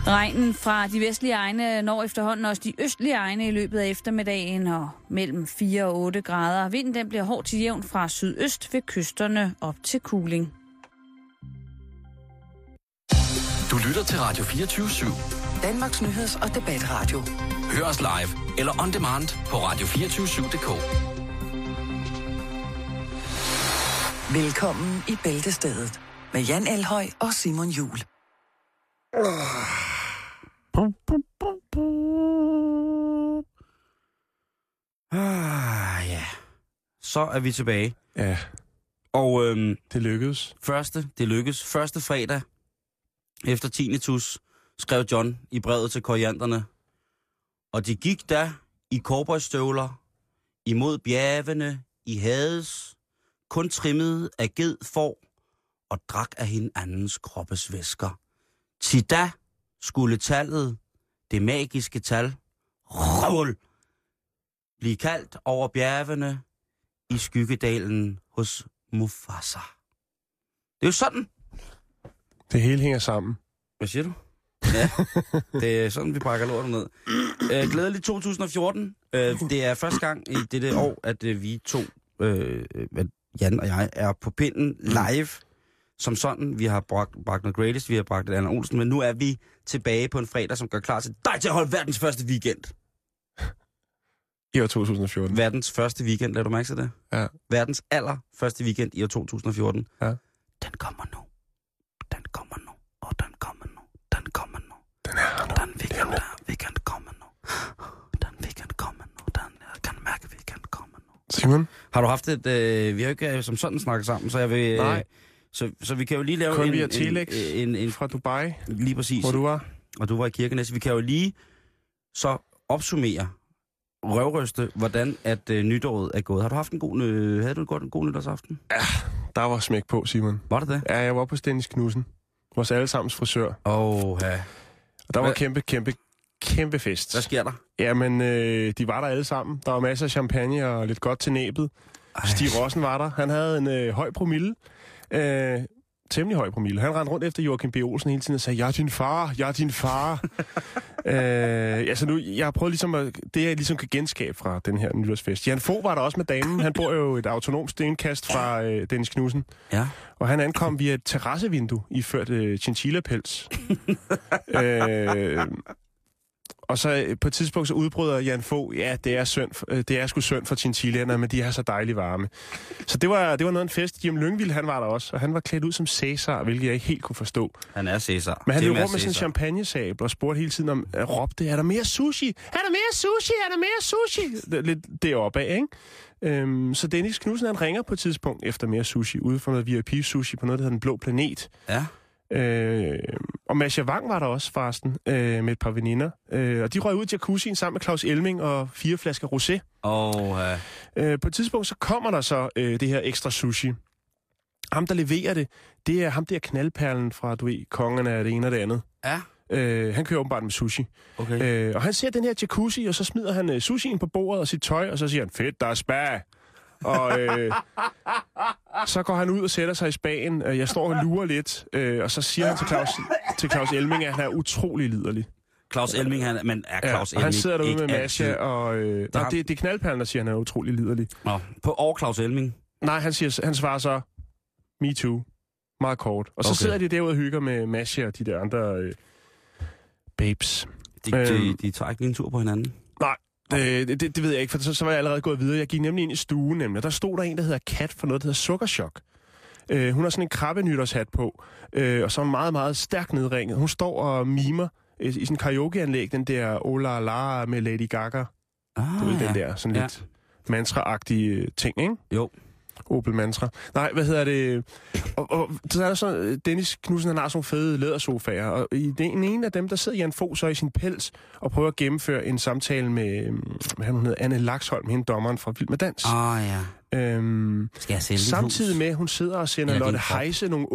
Regnen fra de vestlige egne når efterhånden også de østlige egne i løbet af eftermiddagen og mellem 4 og 8 grader. Vinden den bliver hård til jævn fra sydøst ved kysterne op til Kuling. Du lytter til Radio 24/7. Danmarks nyheds- og debatradio. Hør os live eller on demand på radio247.dk. Velkommen i Bæltestedet med Jan Elhøj og Simon Juhl. Ja. Så er vi tilbage. Ja. Og det lykkedes. Det lykkedes. Første fredag efter tinnitus skrev John i brevet til korianderne. Og de gik da i cowboystøvler imod bjergene i Hades, kun trimmet af ged får og drak af hinandens kroppes væsker. Til da skulle tallet, det magiske tal, Røvl, blive kaldt over bjergene i skyggedalen hos Mufasa. Det er jo sådan. Det hele hænger sammen. Hvad siger du? Ja, det er sådan, vi brækker lortet ned. Glædelig 2014. Det er første gang i dette år, at vi to, Jan og jeg, er på pinden live. Som sådan, vi har bragt noget greatest, vi har bragt et Anna Olsen, men nu er vi tilbage på en fredag, som gør klar til dig til at holde verdens første weekend. I år 2014. Verdens første weekend, lader du mærke til det? Ja. Verdens allerførste weekend i år 2014. Ja. Den kommer nu. Den kommer nu. Og den kommer nu. Den kommer nu. Den er nu. Den weekend kommer nu. Den weekend kommer nu. Jeg kan mærke, weekend kommer nu. Simon? Har du haft et... vi har jo ikke som sådan snakket sammen, så jeg vil... Nej. Så vi kan jo lige lave kun via Telex fra Dubai, lige præcis. hvor du var. Og du var i Kirkenes. Vi kan jo lige så opsummere, røvryste, hvordan at nytåret er gået. Har du haft en god... havde du en god nytårsaften? Ja, der var smæk på, Simon. Var det det? Ja, jeg var på Dennis Knudsen. Vores allesammens frisør. Ja. Og der var kæmpe fest. Hvad sker der? Jamen, de var der alle sammen. Der var masser af champagne og lidt godt til næbet. Stig Rossen var der. Han havde en høj promille. Temmelig høj promille. Han rendte rundt efter Joachim B. Olsen hele tiden og sagde, jeg er din far, jeg er din far. Altså nu, jeg har prøvet ligesom det jeg ligesom kan genskabe fra den her nytårsfest. Jan Fogh var der også med damen. Han bor jo et autonomt stenkast fra Dennis Knudsen. Ja. Og han ankom via et terrassevindue iført chinchilla-pels. Og så på et tidspunkt så udbryder Jan Fogh, ja, det er sgu synd for chinchillaerne, men de er så dejligt varme. Så det var noget af en fest. Jim Lyngvild, han var der også, og han var klædt ud som Cæsar, hvilket jeg ikke helt kunne forstå. Han er Cæsar. Men han løb rundt med sådan en champagnesabel og spurgte hele tiden om, råbte, er der mere sushi? Er der mere sushi? Er der mere sushi? Lidt deroppe af, ikke? Så Dennis Knudsen, han ringer på et tidspunkt efter mere sushi, ude for noget VIP-sushi på noget, der hedder Den Blå Planet. Ja. Og Masha Wang var der også, forresten, med et par veninder. Og de røg ud i jacuzzien sammen med Claus Elming og 4 flasker rosé. På et tidspunkt, så kommer der så det her ekstra sushi. Ham, der leverer det er ham der knaldperlen fra, du ved, kongerne af det ene og det andet. Ja. Han kører åbenbart med sushi. Okay. Og han ser den her jacuzzi, og så smider han sushien på bordet og sit tøj, og så siger han, fedt, der er spa. Og så går han ud og sætter sig i spagen. Jeg står og lurer lidt, og så siger han til Claus Elming, at han er utrolig liderlig. Claus Elming, men er Claus Elming han sidder derude med Masha, altid? og det er knaldperlen, der siger, at han er utrolig liderlig. Nå, på Claus Elming? Nej, han svarer så, me too. Meget kort. Og så sidder de derude og hygger med Masha og de der andre babes. De tager ikke lige en tur på hinanden? Nej. Det ved jeg ikke, for så var jeg allerede gået videre. Jeg gik nemlig ind i stuen, nemlig. Der stod der en, der hedder Kat for noget, der hedder Sukkerchok. Hun har sådan en krabbenytårshat på, og så er meget, meget stærkt nedringet. Hun står og mimer i sådan en karaokeanlæg, den der Ola La med Lady Gaga. Du ved, den der sådan lidt mantra-agtige ting, ikke? Jo. Opel Mantra. Nej, hvad hedder det? Og så er der så, Dennis Knudsen, han har sådan nogle fede lædersofaer, og i den ene af dem, der sidder Jan Fogh så i sin pels og prøver at gennemføre en samtale med hun hedder Anne Laksholm, hende dommeren fra Vild med Dans. Ja. Skal jeg sælge samtidig med, hun sidder og sender Lotte Heise nogle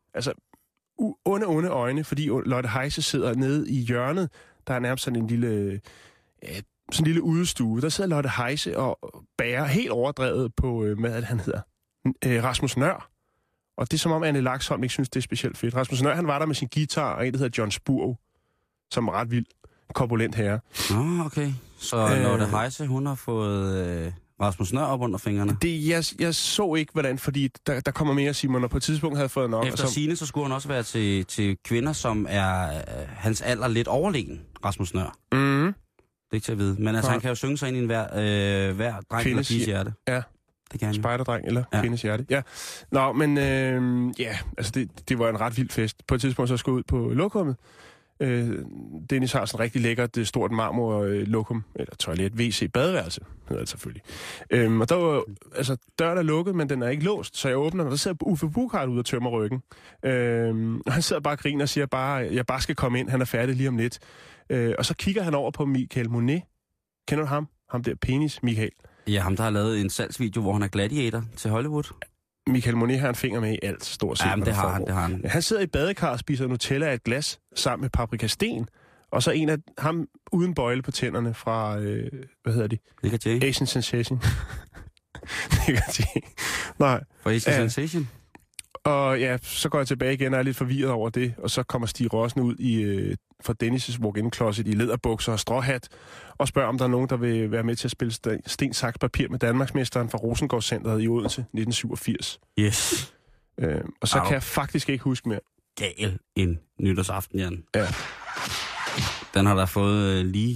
onde øjne, fordi Lotte Heise sidder nede i hjørnet. Der er nærmest sådan en lille udestue. Der sidder Lotte Heise og bærer helt overdrevet på, hvad han hedder, Rasmus Nøhr. Og det er som om Anne Laksholm ikke synes, det er specielt fedt. Rasmus Nøhr, han var der med sin guitar, og en, der hedder John Spurv. som er ret vild, korpulent herre. Nå, okay. Så Lotte Heise, hun har fået Rasmus Nøhr op under fingrene? Jeg så ikke, hvordan, fordi der kommer mere, Simon, og på et tidspunkt havde jeg fået nok. Efter sigende, så skulle han også være til kvinder, som er hans alder lidt overlegen, Rasmus Nøhr. Mhm. Det er ikke til at vide. Men altså, han kan jo synge sig ind i hver dreng eller piges hjerte. Ja. Det kan han. Spejderdreng eller kvindes hjerte. Ja. Nå, men altså det var en ret vild fest. På et tidspunkt så skulle jeg ud på lokummet. Dennis har sådan en rigtig lækkert, stort marmor-lokum, eller toilet, WC, badeværelse, hedder det selvfølgelig. Og der var, altså, døren er lukket, men den er ikke låst, så jeg åbner, og der sidder Uffe Buchhardt ude og tømmer ryggen. Og han sidder bare og griner og siger bare, jeg bare skal komme ind, han er færdig lige om lidt. Og så kigger han over på Michael Monet. Kender du ham? Ham der penis, Michael. Ja, ham der har lavet en salgsvideo, hvor han er gladiator til Hollywood. Michael Monet har en finger med i alt, stort set. Ja, men det har han. Han sidder i badekar og spiser Nutella af et glas sammen med paprikasten, og så en af ham uden bøjle på tænderne fra, hvad hedder de? Nick J. Asian Sensation. Nick J. Nej. For Asian Sensation? Og ja, så går jeg tilbage igen og er lidt forvirret over det, og så kommer Stig Rossen ud fra Dennis' walk-in closet i læderbukser og stråhat, og spørger, om der er nogen, der vil være med til at spille sten, saks, papir med Danmarksmesteren fra Rosengårdscenteret i Odense 1987. Yes. Og så kan jeg faktisk ikke huske mere. Gal en nytårsaften, Jan. Ja. Den har der fået lige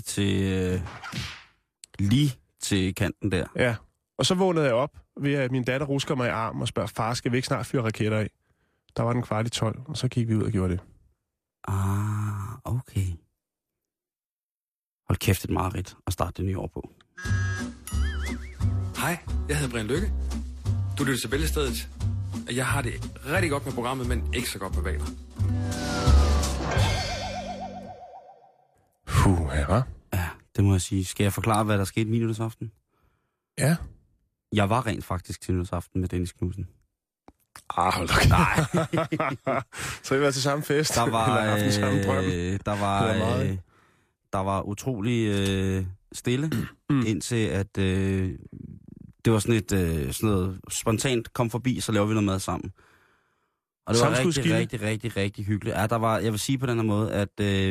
til kanten der. Ja. Og så vågnede jeg op ved, at min datter rusker mig i armen og spørger, far, skal vi ikke snart fyre raketter af? Der var den 11:15, og så gik vi ud og gjorde det. Okay. Hold kæft, et mareridt at starte det nye år på. Hej, jeg hedder Brian Lykke. Du lytter til Bæltestedet. Jeg har det rigtig godt med programmet, men ikke så godt med vaner. Ja. Ja, det må jeg sige. Skal jeg forklare, hvad der skete nytårsaften? Ja. Jeg var rent faktisk til nytårsaften med Dennis Knudsen. Hold da. Nej. Så I var til samme fest? Der var, eller samme drøm? Der var utrolig stille, indtil at det var sådan noget spontant kom forbi, så lavede vi noget mad sammen. Og det var rigtig hyggeligt. Ja, der var, jeg vil sige på den her måde, at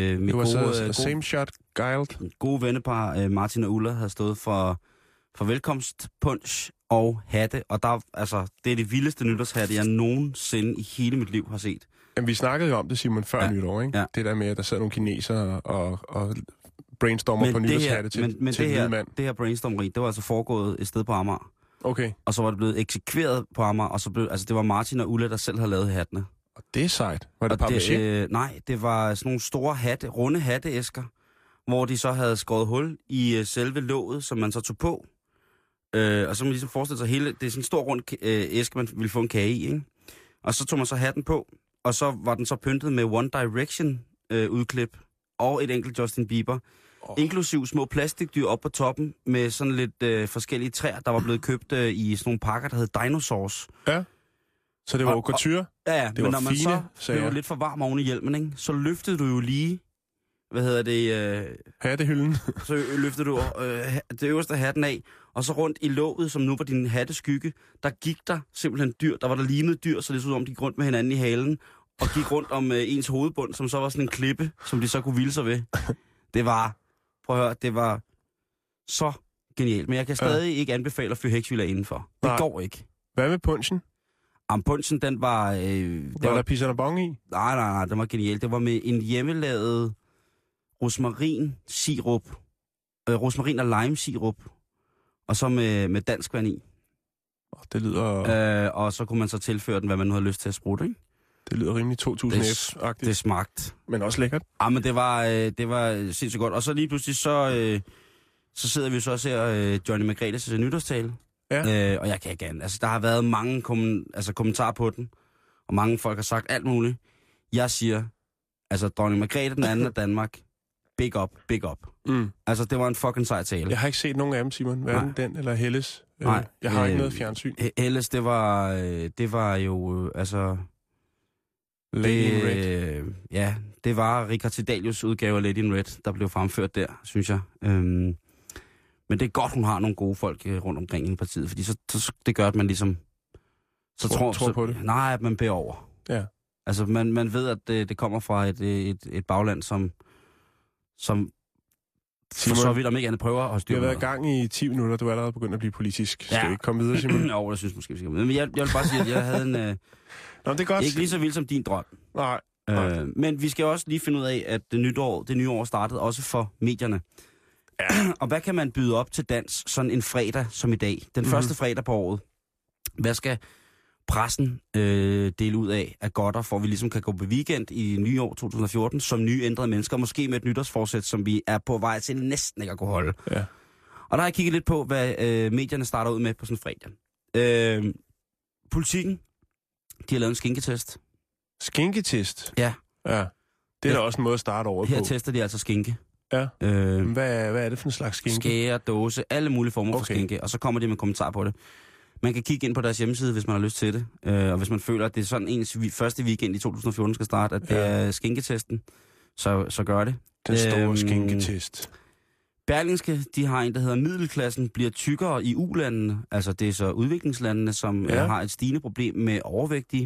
mit gode vennepar, Martin og Ulla, havde stået for velkomstpunch og hatte, og der, altså, det er det vildeste nytårshatte, jeg nogensinde i hele mit liv har set. Jamen, vi snakkede jo om det, Simon, før nytår, ikke? Ja. Det der med, at der sad nogle kinesere og brainstormer på nytårshatte til hvide mand. Det her brainstormeri, det var altså foregået et sted på Amager. Okay. Og så var det blevet eksekveret på Amager, og så blev, altså det var Martin og Ulla, der selv havde lavet hattene. Og det er sejt. Var det papier? Nej, det var sådan nogle store runde hatteæsker, hvor de så havde skåret hul i selve låget, som man så tog på. Og så man ligesom forestille sig hele, det er sådan en stor rund æske, man ville få en kage i, ikke? Og så tog man så hatten på, og så var den så pyntet med One Direction udklip og et enkelt Justin Bieber. Inklusiv små plastikdyr op på toppen med sådan lidt forskellige træer, der var blevet købt i sådan nogle pakker, der hed Dinosaurs. Ja, så det var jo couture? Ja, men når man så blev lidt for varm oven i hjelmen, ikke, så løftede du jo lige, hattehylden. Så løftede du det øverste hatten af, og så rundt i låget, som nu var din hatteskygge, der gik der simpelthen dyr. Der var der limet dyr, så det så ud om, de gik rundt med hinanden i halen, og gik rundt om ens hovedbund, som så var sådan en klippe, som de så kunne hvile sig ved. Det var, prøv at høre, det var så genialt. Men jeg kan stadig ikke anbefale at fyre hæksviller indenfor. Det går ikke. Hvad med punchen? Punchen, den var... var der pisserne bong i? Nej, den var genial. Det var med en hjemmelavet rosmarin og lime-sirup, og så med dansk vand i. Det lyder... og så kunne man så tilføre den, hvad man nu havde lyst til at sprutte, ikke? Det lyder rimelig 2000F-agtigt. Det smagte. Men også lækkert. Ja, men det var sindssygt godt. Og så lige pludselig, så sidder vi så og ser Johnny Margrethes nytårstale. Ja. Og jeg kan ikke andet. Altså, der har været mange kommentarer på den, og mange folk har sagt alt muligt. Jeg siger, altså, Dronning Margrethe den anden af Danmark, big up, big up. Altså, det var en fucking sej tale. Jeg har ikke set nogen af dem, Simon. Hverken den eller Helles. Nej. Jeg har ikke noget fjernsyn. Helles, det var jo, altså... Lady in Red. Ja, det var Richard Tidalius udgave af Lady in Red, der blev fremført der, synes jeg. Men det er godt, hun har nogle gode folk rundt omkring i partiet, fordi så det gør, at man ligesom... tror på det? Nej, at man bærer over. Ja. Altså, man ved, at det kommer fra et bagland, som som Simon, for så vidt om ikke andet prøver at vi styre har været i noget. gang i 10 minutter, du er allerede begyndt at blive politisk. Skal Ja. vi ikke komme videre, Simon? Jo, jeg synes måske, vi skal. Men jeg vil bare sige, at jeg havde en... Nå, det er godt. ikke lige så vild som din drøm. Nej. Men vi skal også lige finde ud af, at det nye år startede også for medierne. Ja. Og hvad kan man byde op til dans sådan en fredag som i dag? Den første fredag på året. Hvad skal pressen dele ud af godter, for vi ligesom kan gå på weekend i nye år 2014 som nye ændrede mennesker, måske med et nytårsforsæt, som vi er på vej til næsten ikke at kunne holde. Ja. Og der har jeg kigget lidt på, hvad medierne starter ud med på sådan en fredag. Politikken, de har lavet en skinketest. Skinketest? Ja. Ja. Det er da også en måde at starte over Her på. tester de altså skinke. Ja. Hvad er det for en slags skinke? Skære, dåse, alle mulige former for skinke, og så kommer de med kommentarer på det. Man kan kigge ind på deres hjemmeside, hvis man har lyst til det. Og hvis man føler, at det er sådan ens første weekend i 2014 skal starte, at det er skinketesten, så gør det. Den store skinketest. Berlingske, de har en, der hedder middelklassen bliver tykkere i ulandene. Altså det er så udviklingslandene, som har et stigende problem med overvægtige.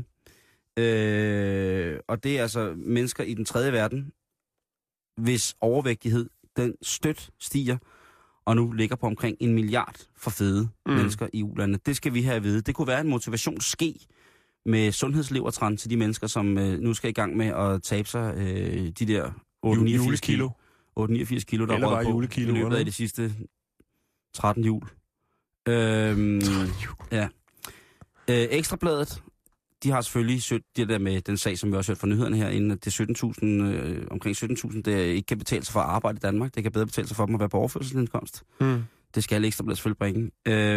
Og det er altså mennesker i den tredje verden, hvis overvægtighed, den støt stiger, og nu ligger på omkring 1 milliard for fede mennesker i ulandene. Det skal vi have at vide. Det kunne være en motivationsske med sundhedslevertran til de mennesker, som nu skal i gang med at tabe sig de der 89 kilo. 89 kilo, der eller er bare på i løbet af de sidste 13 jul. 13 jul. Ja. Ekstrabladet, de har selvfølgelig det der med den sag, som vi også hørte fra nyhederne herinde, at det er omkring 17.000, der ikke kan betale sig for at arbejde i Danmark. Det kan bedre betale sig for dem at være på overførselsindkomst. Det skal Ekstrabladet selvfølgelig bringe.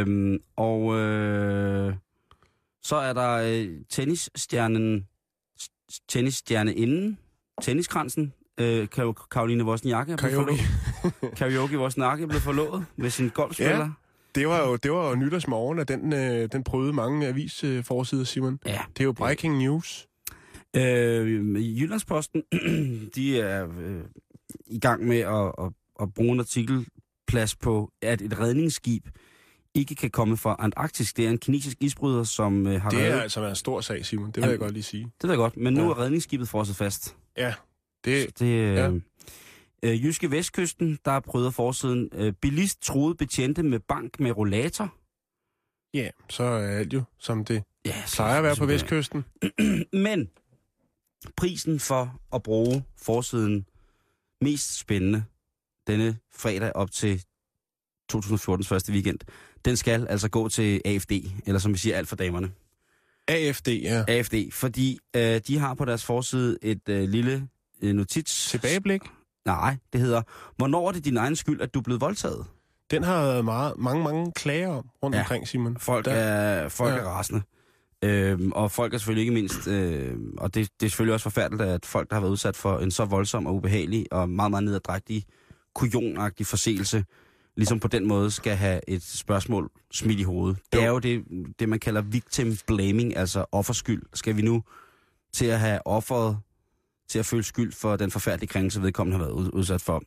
Så er der tennisstjerneinde, tenniskransen, Caroline Wozniacki Karaoke Wozniacki blev forlovet med sin golfspiller. Ja, det var jo nytårsmorgen, at den prøvede mange avisforsider, Simon. Ja. Det er jo breaking news. Jyllandsposten, de er i gang med at bruge en artikelplads på, at et redningsskib ikke kan komme fra Antarktis. Det er en kinesisk isbryder, som har Det er reddet... altså en stor sag, Simon. Det vil jeg godt lige sige. Det ved jeg godt, men nu er redningsskibet frosset fast. Ja. Jyske Vestkysten, der er prøvet forsiden. Bilist troede betjente med bank med rollator. Ja, så er alt jo, som det plejer at være på Vestkysten. Men prisen for at bruge forsiden mest spændende denne fredag op til 2014's første weekend, den skal altså gå til AFD, eller som vi siger, alt for damerne. AFD, ja. AFD, fordi de har på deres forside et lille notits... Tilbageblik? Nej, det hedder, hvornår er det din egen skyld, at du er blevet voldtaget? Den har været mange klager om rundt omkring, Simon. Folk er rasende. Og folk er selvfølgelig ikke mindst, og det er selvfølgelig også forfærdeligt, at folk, der har været udsat for en så voldsom og ubehagelig og meget, meget nederdrægtig, kujonagtig forseelse, ligesom på den måde skal have et spørgsmål smidt i hovedet. Det er jo det, man kalder victim blaming, altså offerskyld. Skal vi nu til at have offeret til at føle skyld for den forfærdelige krænkelse, vedkommende har været udsat for?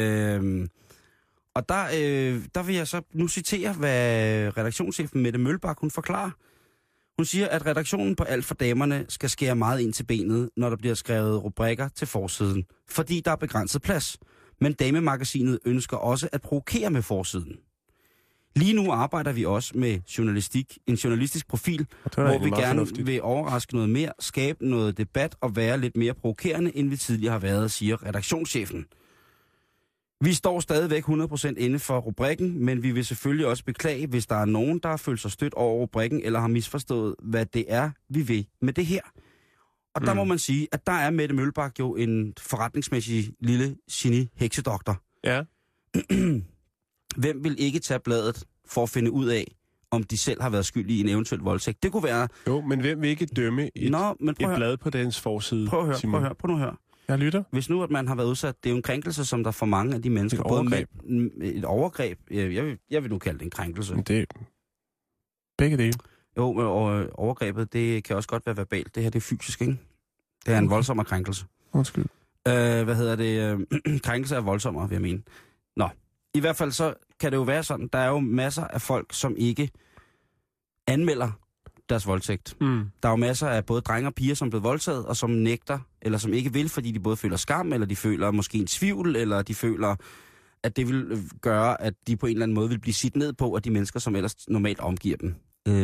Og der vil jeg så nu citere, hvad redaktionschefen Mette Mølbak, hun forklarer. Hun siger, at redaktionen på Alt for damerne skal skære meget ind til benet, når der bliver skrevet rubrikker til forsiden, fordi der er begrænset plads. Men Damemagasinet ønsker også at provokere med forsiden. Lige nu arbejder vi også med en journalistisk profil, hvor vi gerne vil overraske noget mere, skabe noget debat og være lidt mere provokerende, end vi tidligere har været, siger redaktionschefen. Vi står stadigvæk 100% inde for rubrikken, men vi vil selvfølgelig også beklage, hvis der er nogen, der har følt sig stødt over rubrikken, eller har misforstået, hvad det er, vi vil med det her. Og der må man sige, at der er Mette Mølbak jo en forretningsmæssig lille geni-heksedoktor. Ja. Hvem vil ikke tage bladet for at finde ud af, om de selv har været skyld i en eventuel voldtægt? Det kunne være... Jo, men hvem vil ikke dømme et blad på dens forside? Prøv at høre. Jeg lytter. Hvis nu, at man har været udsat, det er jo en krænkelse, som der for mange af de mennesker... Et overgreb. Et overgreb. Jeg vil nu kalde det en krænkelse. Men det begge dele. Jo, og overgrebet, det kan også godt være verbalt. Det her, det er fysisk, ikke? Det er en voldsommere krænkelse. Undskyld. Krænkelse er voldsommere, vil jeg mene. Nå, i hvert fald så kan det jo være sådan, der er jo masser af folk, som ikke anmelder deres voldtægt. Der er jo masser af både drenge og piger, som er blevet voldtaget, og som nægter, eller som ikke vil, fordi de både føler skam, eller de føler måske en tvivl, eller de føler, at det vil gøre, at de på en eller anden måde vil blive sit ned på af de mennesker, som ellers normalt omgiver dem.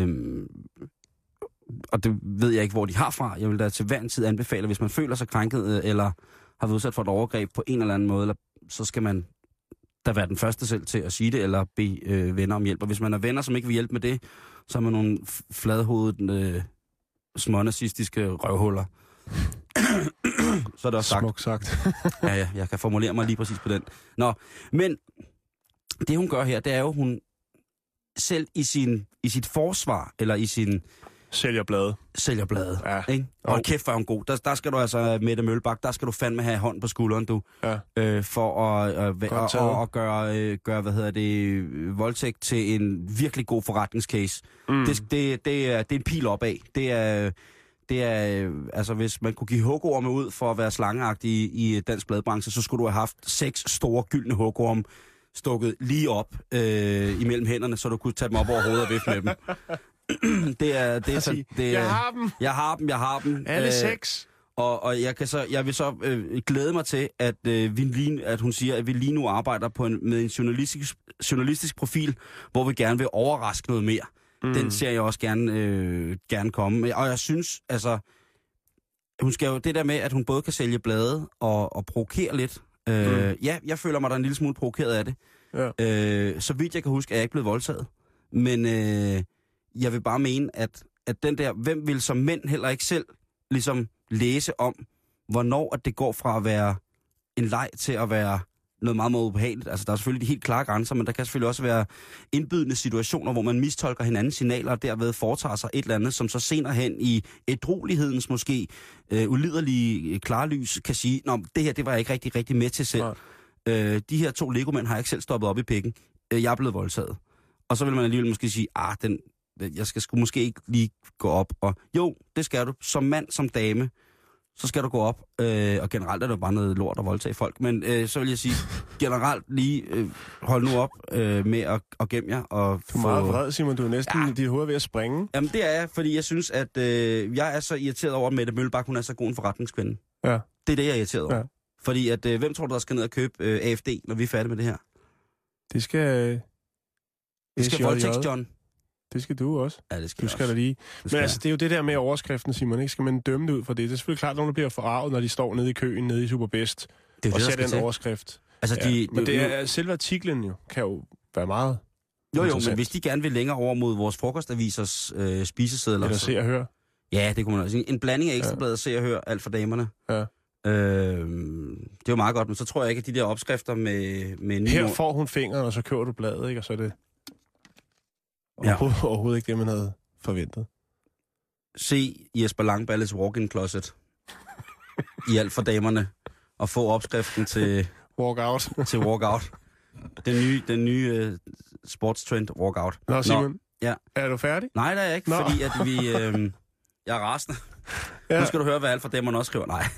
Og det ved jeg ikke, hvor de har fra. Jeg vil da til hver en tid anbefale, hvis man føler sig krænket, eller har været udsat for et overgreb på en eller anden måde, så skal man da være den første selv til at sige det, eller bede venner om hjælp. Og hvis man er venner, som ikke vil hjælpe med det, så er man nogle fladhovedede, smånazistiske røvhuller. Så er det også sagt. Smukt sagt. Ja, jeg kan formulere mig lige præcis på den. Nå, men det hun gør her, det er jo, hun selv i sit forsvar, eller i sin... Sælger blade. Ja. Ikke? Og kæft, var hun god. Der skal du altså, Mette Møllebak, der skal du fandme have hånd på skulderen, du. Ja. For at gøre, voldtægt til en virkelig god forretningscase. Det er en pil opad. Det er, altså hvis man kunne give hugorme ud for at være slangeagtig i dansk bladbranche, så skulle du have haft 6 store gyldne hugorme stukket lige op imellem hænderne, så du kunne tage dem op over hovedet og vifte med dem. Jeg har dem. Alle 6. Og jeg vil så glæde mig til, at hun siger, at vi lige nu arbejder med en journalistisk profil, hvor vi gerne vil overraske noget mere. Den ser jeg også gerne komme. Og jeg synes, altså, hun skal jo det der med, at hun både kan sælge blade og provokere lidt. Ja, jeg føler mig da en lille smule provokeret af det. Ja. Så vidt jeg kan huske, er jeg ikke blevet voldtaget. Men jeg vil bare mene, at den der, hvem vil som mænd heller ikke selv ligesom læse om, hvornår at det går fra at være en leg til at være noget meget, meget ubehageligt. Altså, der er selvfølgelig de helt klare grænser, men der kan selvfølgelig også være indbydende situationer, hvor man mistolker hinandens signaler, og derved foretager sig et eller andet, som så senere hen i ædruelighedens måske uliderlige klarlys kan sige, nå, det her, det var jeg ikke rigtig med til selv. De her 2 legomænd har jeg ikke selv stoppet op i pikken. Jeg er blevet voldtaget. Og så vil man alligevel måske sige, jeg skal sgu måske ikke lige gå op. Og jo, det skal du. Som mand, som dame, så skal du gå op. Og generelt er det bare noget lort at voldtage folk. Men så vil jeg sige, generelt lige hold nu op med at gemme jer. Og du er meget vred, Simon. Du er næsten dit hoved ved at springe. Jamen det er jeg, fordi jeg synes, at jeg er så irriteret over, at Mette Møllebak, hun er så god en forretningskvinde. Ja. Det er det, jeg er irriteret over. Ja. Fordi at, hvem tror du, der skal ned og købe AFD, når vi er færdige med det her? Det skal voldtægts John. Det skal du også. Ja, det skal du skal da lige. Men altså, det er jo det der med overskriften, Simon. Ikke? Skal man dømme det ud for det? Det er selvfølgelig klart, at nogen bliver forarvet, når de står nede i køen, nede i Superbest, og ser den overskrift. Altså, men det er, selve artiklen kan jo være meget men hvis de gerne vil længere over mod vores frokostavisers spisesedler... Eller se og høre. Ja, det kunne man også. En blanding af Ekstrabladet, se og høre, alt for damerne. Ja. Det er jo meget godt, men så tror jeg ikke, at de der opskrifter med her får hun fingeren, og så kører du bladet, ikke? Og så er det overhovedet ikke det, man havde forventet. Se Jesper Langballes walk-in closet i alt for damerne, og få opskriften til walkout. Til walkout. Den nye sportstrend walkout. Nå, Simon. Ja. Er du færdig? Nej, det er jeg ikke, fordi at vi... jeg er rasende. Ja. Nu skal du høre, hvad alt for damerne også skriver. Nej.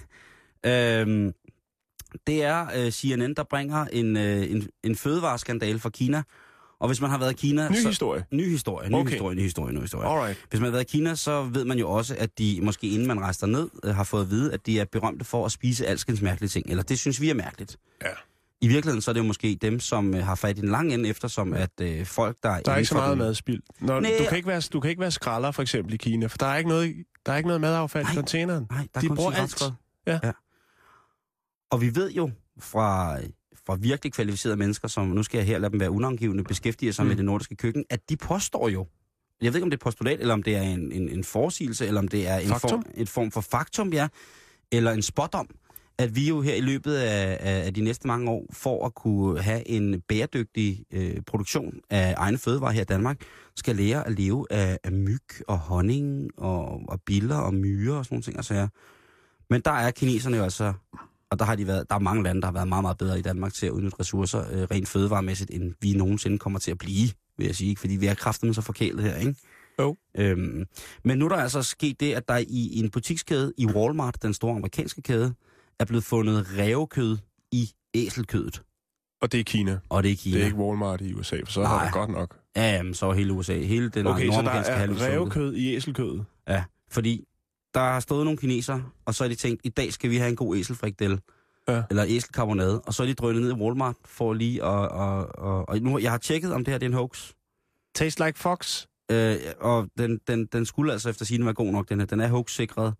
Det er CNN, der bringer en fødevareskandale fra Kina. Og hvis man har været i Kina... Ny historie. Ny historie. Alright. Hvis man har været i Kina, så ved man jo også, at de, måske inden man rejser ned, har fået at vide, at de er berømte for at spise alskens mærkelige ting. Eller det synes vi er mærkeligt. Ja. I virkeligheden så er det jo måske dem, som har fat i den lange ende, eftersom at folk, der er ikke så meget madspild. Du kan ikke være skralder, for eksempel, i Kina, for der er ikke noget madaffald i containeren. Nej, der de bruger alt. Ja. Og vi ved jo fra virkelig kvalificerede mennesker, som nu skal jeg her lade dem være unavngivende, beskæftiger sig med det nordiske køkken, at de påstår jo, jeg ved ikke om det er postulat, eller om det er en forsigelse, eller om det er en form for faktum, ja, eller en spot om, at vi jo her i løbet af de næste mange år, for at kunne have en bæredygtig produktion af egne fødevarer her i Danmark, skal lære at leve af myg og honning og biller og myrer og sådan nogle ting. Altså, men der er kineserne jo altså, og der er mange lande, der har været meget, meget bedre i Danmark til at udnytte ressourcer rent fødevaremæssigt, end vi nogensinde kommer til at blive, vil jeg sige, fordi vi er kraftedeme så forkælet her, ikke? Jo. Men nu er der altså sket det, at der i en butikskæde i Walmart, den store amerikanske kæde, er blevet fundet rævekød i æselkødet. Og det er Kina. Og det er Kina. Det er ikke Walmart i USA, for så har det godt nok. Ja, jamen, så er hele USA. Hele den okay, så der er rævekød i æselkødet? Ja, fordi der har stået nogle kinesere, og så har de tænkt, i dag skal vi have en god æselfrikadelle. Ja. Eller æselkarbonade. Og så er de drønet ned i Walmart for lige og nu, jeg har tjekket, om det her det er en hoax. Taste like fox? Og den skulle altså efter sigende være god nok, den her. Den er hoax-sikret.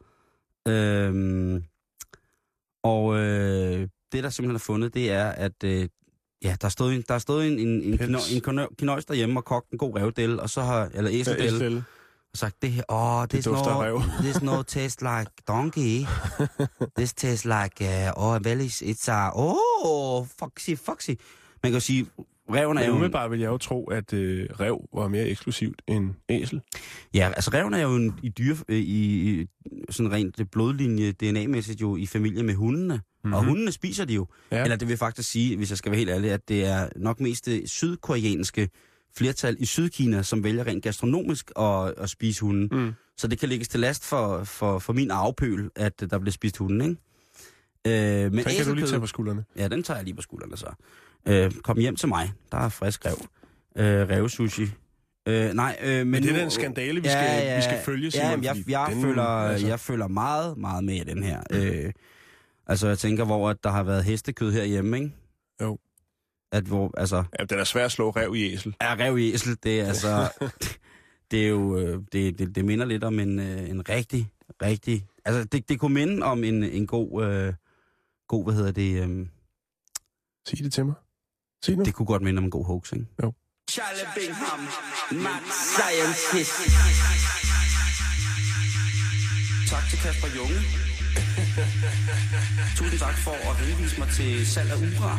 Det, der simpelthen er fundet, det er, at der er stået en kinøjs derhjemme og kogt en god revdelle, og så har, eller æseldelle, og sagt, det her, this no taste like donkey. This tastes like, foxy. Man kan jo sige, reven er jo... Umiddelbart vil jeg jo tro, at rev var mere eksklusivt end æsel. Ja, altså reven er jo i sådan rent blodlinje, DNA-mæssigt jo i familie med hundene. Mm-hmm. Og hundene spiser de jo. Ja. Eller det vil faktisk sige, hvis jeg skal være helt ærlig, at det er nok mest det sydkoreanske flertal i Sydkina, som vælger rent gastronomisk at spise hunden. Mm. Så det kan lægges til last for min arvepøl, at der bliver spist hunden, ikke? Men den kan du lige tage på skuldrene. Ja, den tager jeg lige på skuldrene så. Kom hjem til mig. Der er frisk rev. Revsushi. Men det er den skandale, vi skal følge, Simon. Jeg føler meget, meget med i den her. Altså, jeg tænker, hvor der har været hestekød herhjemme, ikke? Jo. Ja, den er svær at slå rev i æsel. Ja, rev i æsel, det er altså... det er jo... Det minder lidt om en rigtig... Altså, det kunne minde om en god... hvad hedder det... Sig det til mig. Sig nu. Det kunne godt minde om en god hoax, ikke? Jo. Charlie Bingham, mad scientist. Tak til Kasper Junge. Tusind tak for at henvise mig til salg af uran.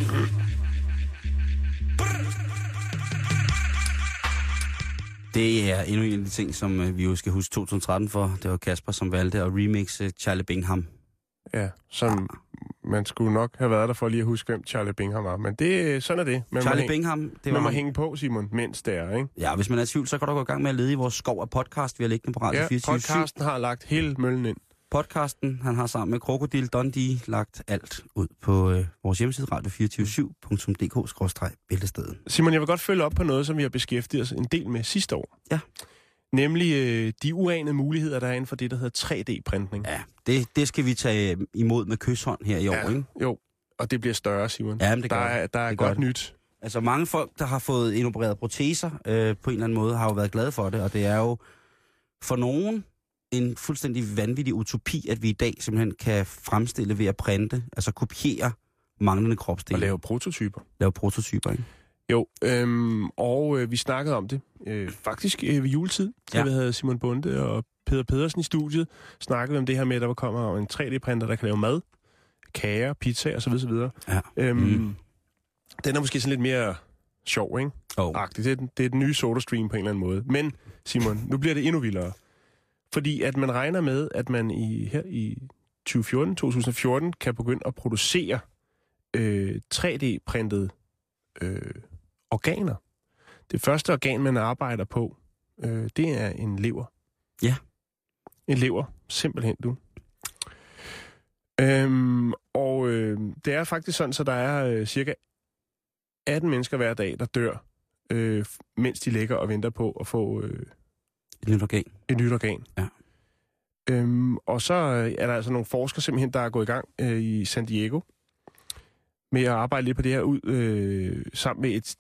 Det er endnu en af de ting, som vi jo skal huske 2013 for. Det var Kasper, som valgte at remixe Charlie Bingham. Ja, som man skulle nok have været der for lige at huske, hvem Charlie Bingham var. Men sådan er det. Man må hænge på, Simon, mens det er, ikke? Ja, hvis man er i tvivl, så kan du gå i gang med at lede i vores skov af podcast, vi har liggende på Radio 24/7. Ja, podcasten har lagt hele møllen ind. Podcasten, han har sammen med Krokodil Dundee lagt alt ud på vores hjemmeside radio247.dk/bæltestedet. Simon, jeg vil godt følge op på noget, som vi har beskæftiget os en del med sidste år. Ja. Nemlig de uanede muligheder, der er inden for det, der hedder 3D-printning. Ja, det skal vi tage imod med kysshånd her i år, ikke? Jo, og det bliver større, Simon. Ja, der er godt nyt. Altså mange folk, der har fået indopereret proteser på en eller anden måde, har jo været glade for det, og det er jo for nogen en fuldstændig vanvittig utopi, at vi i dag simpelthen kan fremstille ved at printe, altså kopiere manglende kropsdele. Og lave prototyper. Ikke? Jo, og vi snakkede om det faktisk ved juletid, da vi havde Simon Bonde og Peter Pedersen i studiet, snakkede om det her med, at der kommer en 3D-printer, der kan lave mad, kager, pizza og så videre. Ja. Den er måske sådan lidt mere sjov, ikke? Det er den nye SodaStream på en eller anden måde. Men, Simon, nu bliver det endnu vildere. Fordi at man regner med, at man her i 2014 kan begynde at producere 3D-printede organer. Det første organ, man arbejder på, det er en lever. Ja. En lever, simpelthen du. Det er faktisk sådan, så der er cirka 18 mennesker hver dag, der dør, mens de ligger og venter på at få et nyt organ. Ja. Og så er der altså nogle forskere simpelthen, der er gået i gang i San Diego med at arbejde lidt på det her ud sammen med et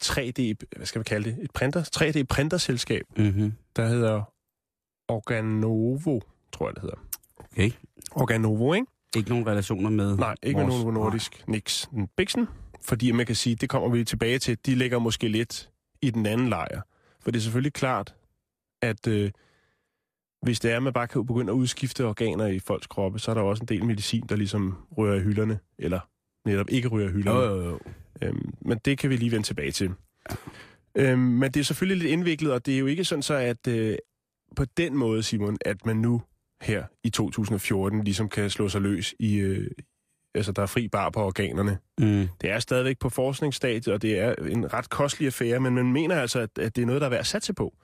3D-printerselskab, der hedder Organovo, tror jeg det hedder. Okay. Organovo, ikke? Ikke nogen relationer med... Nej, ikke med nogen nordisk. Nix. Bixen. Fordi man kan sige, det kommer vi tilbage til, de ligger måske lidt i den anden lejr. For det er selvfølgelig klart, at hvis det er, at man bare kan begynde at udskifte organer i folks kroppe, så er der også en del medicin, der ligesom rører i hylderne, eller netop ikke ryger i hylderne. Men det kan vi lige vende tilbage til. Men det er selvfølgelig lidt indviklet, og det er jo ikke sådan så, at på den måde, Simon, at man nu her i 2014 ligesom kan slå sig løs i... altså, der er fri bar på organerne. Det er stadigvæk på forskningsstadiet, og det er en ret kostelig affære, men man mener altså, at det er noget, der er værd at satse på.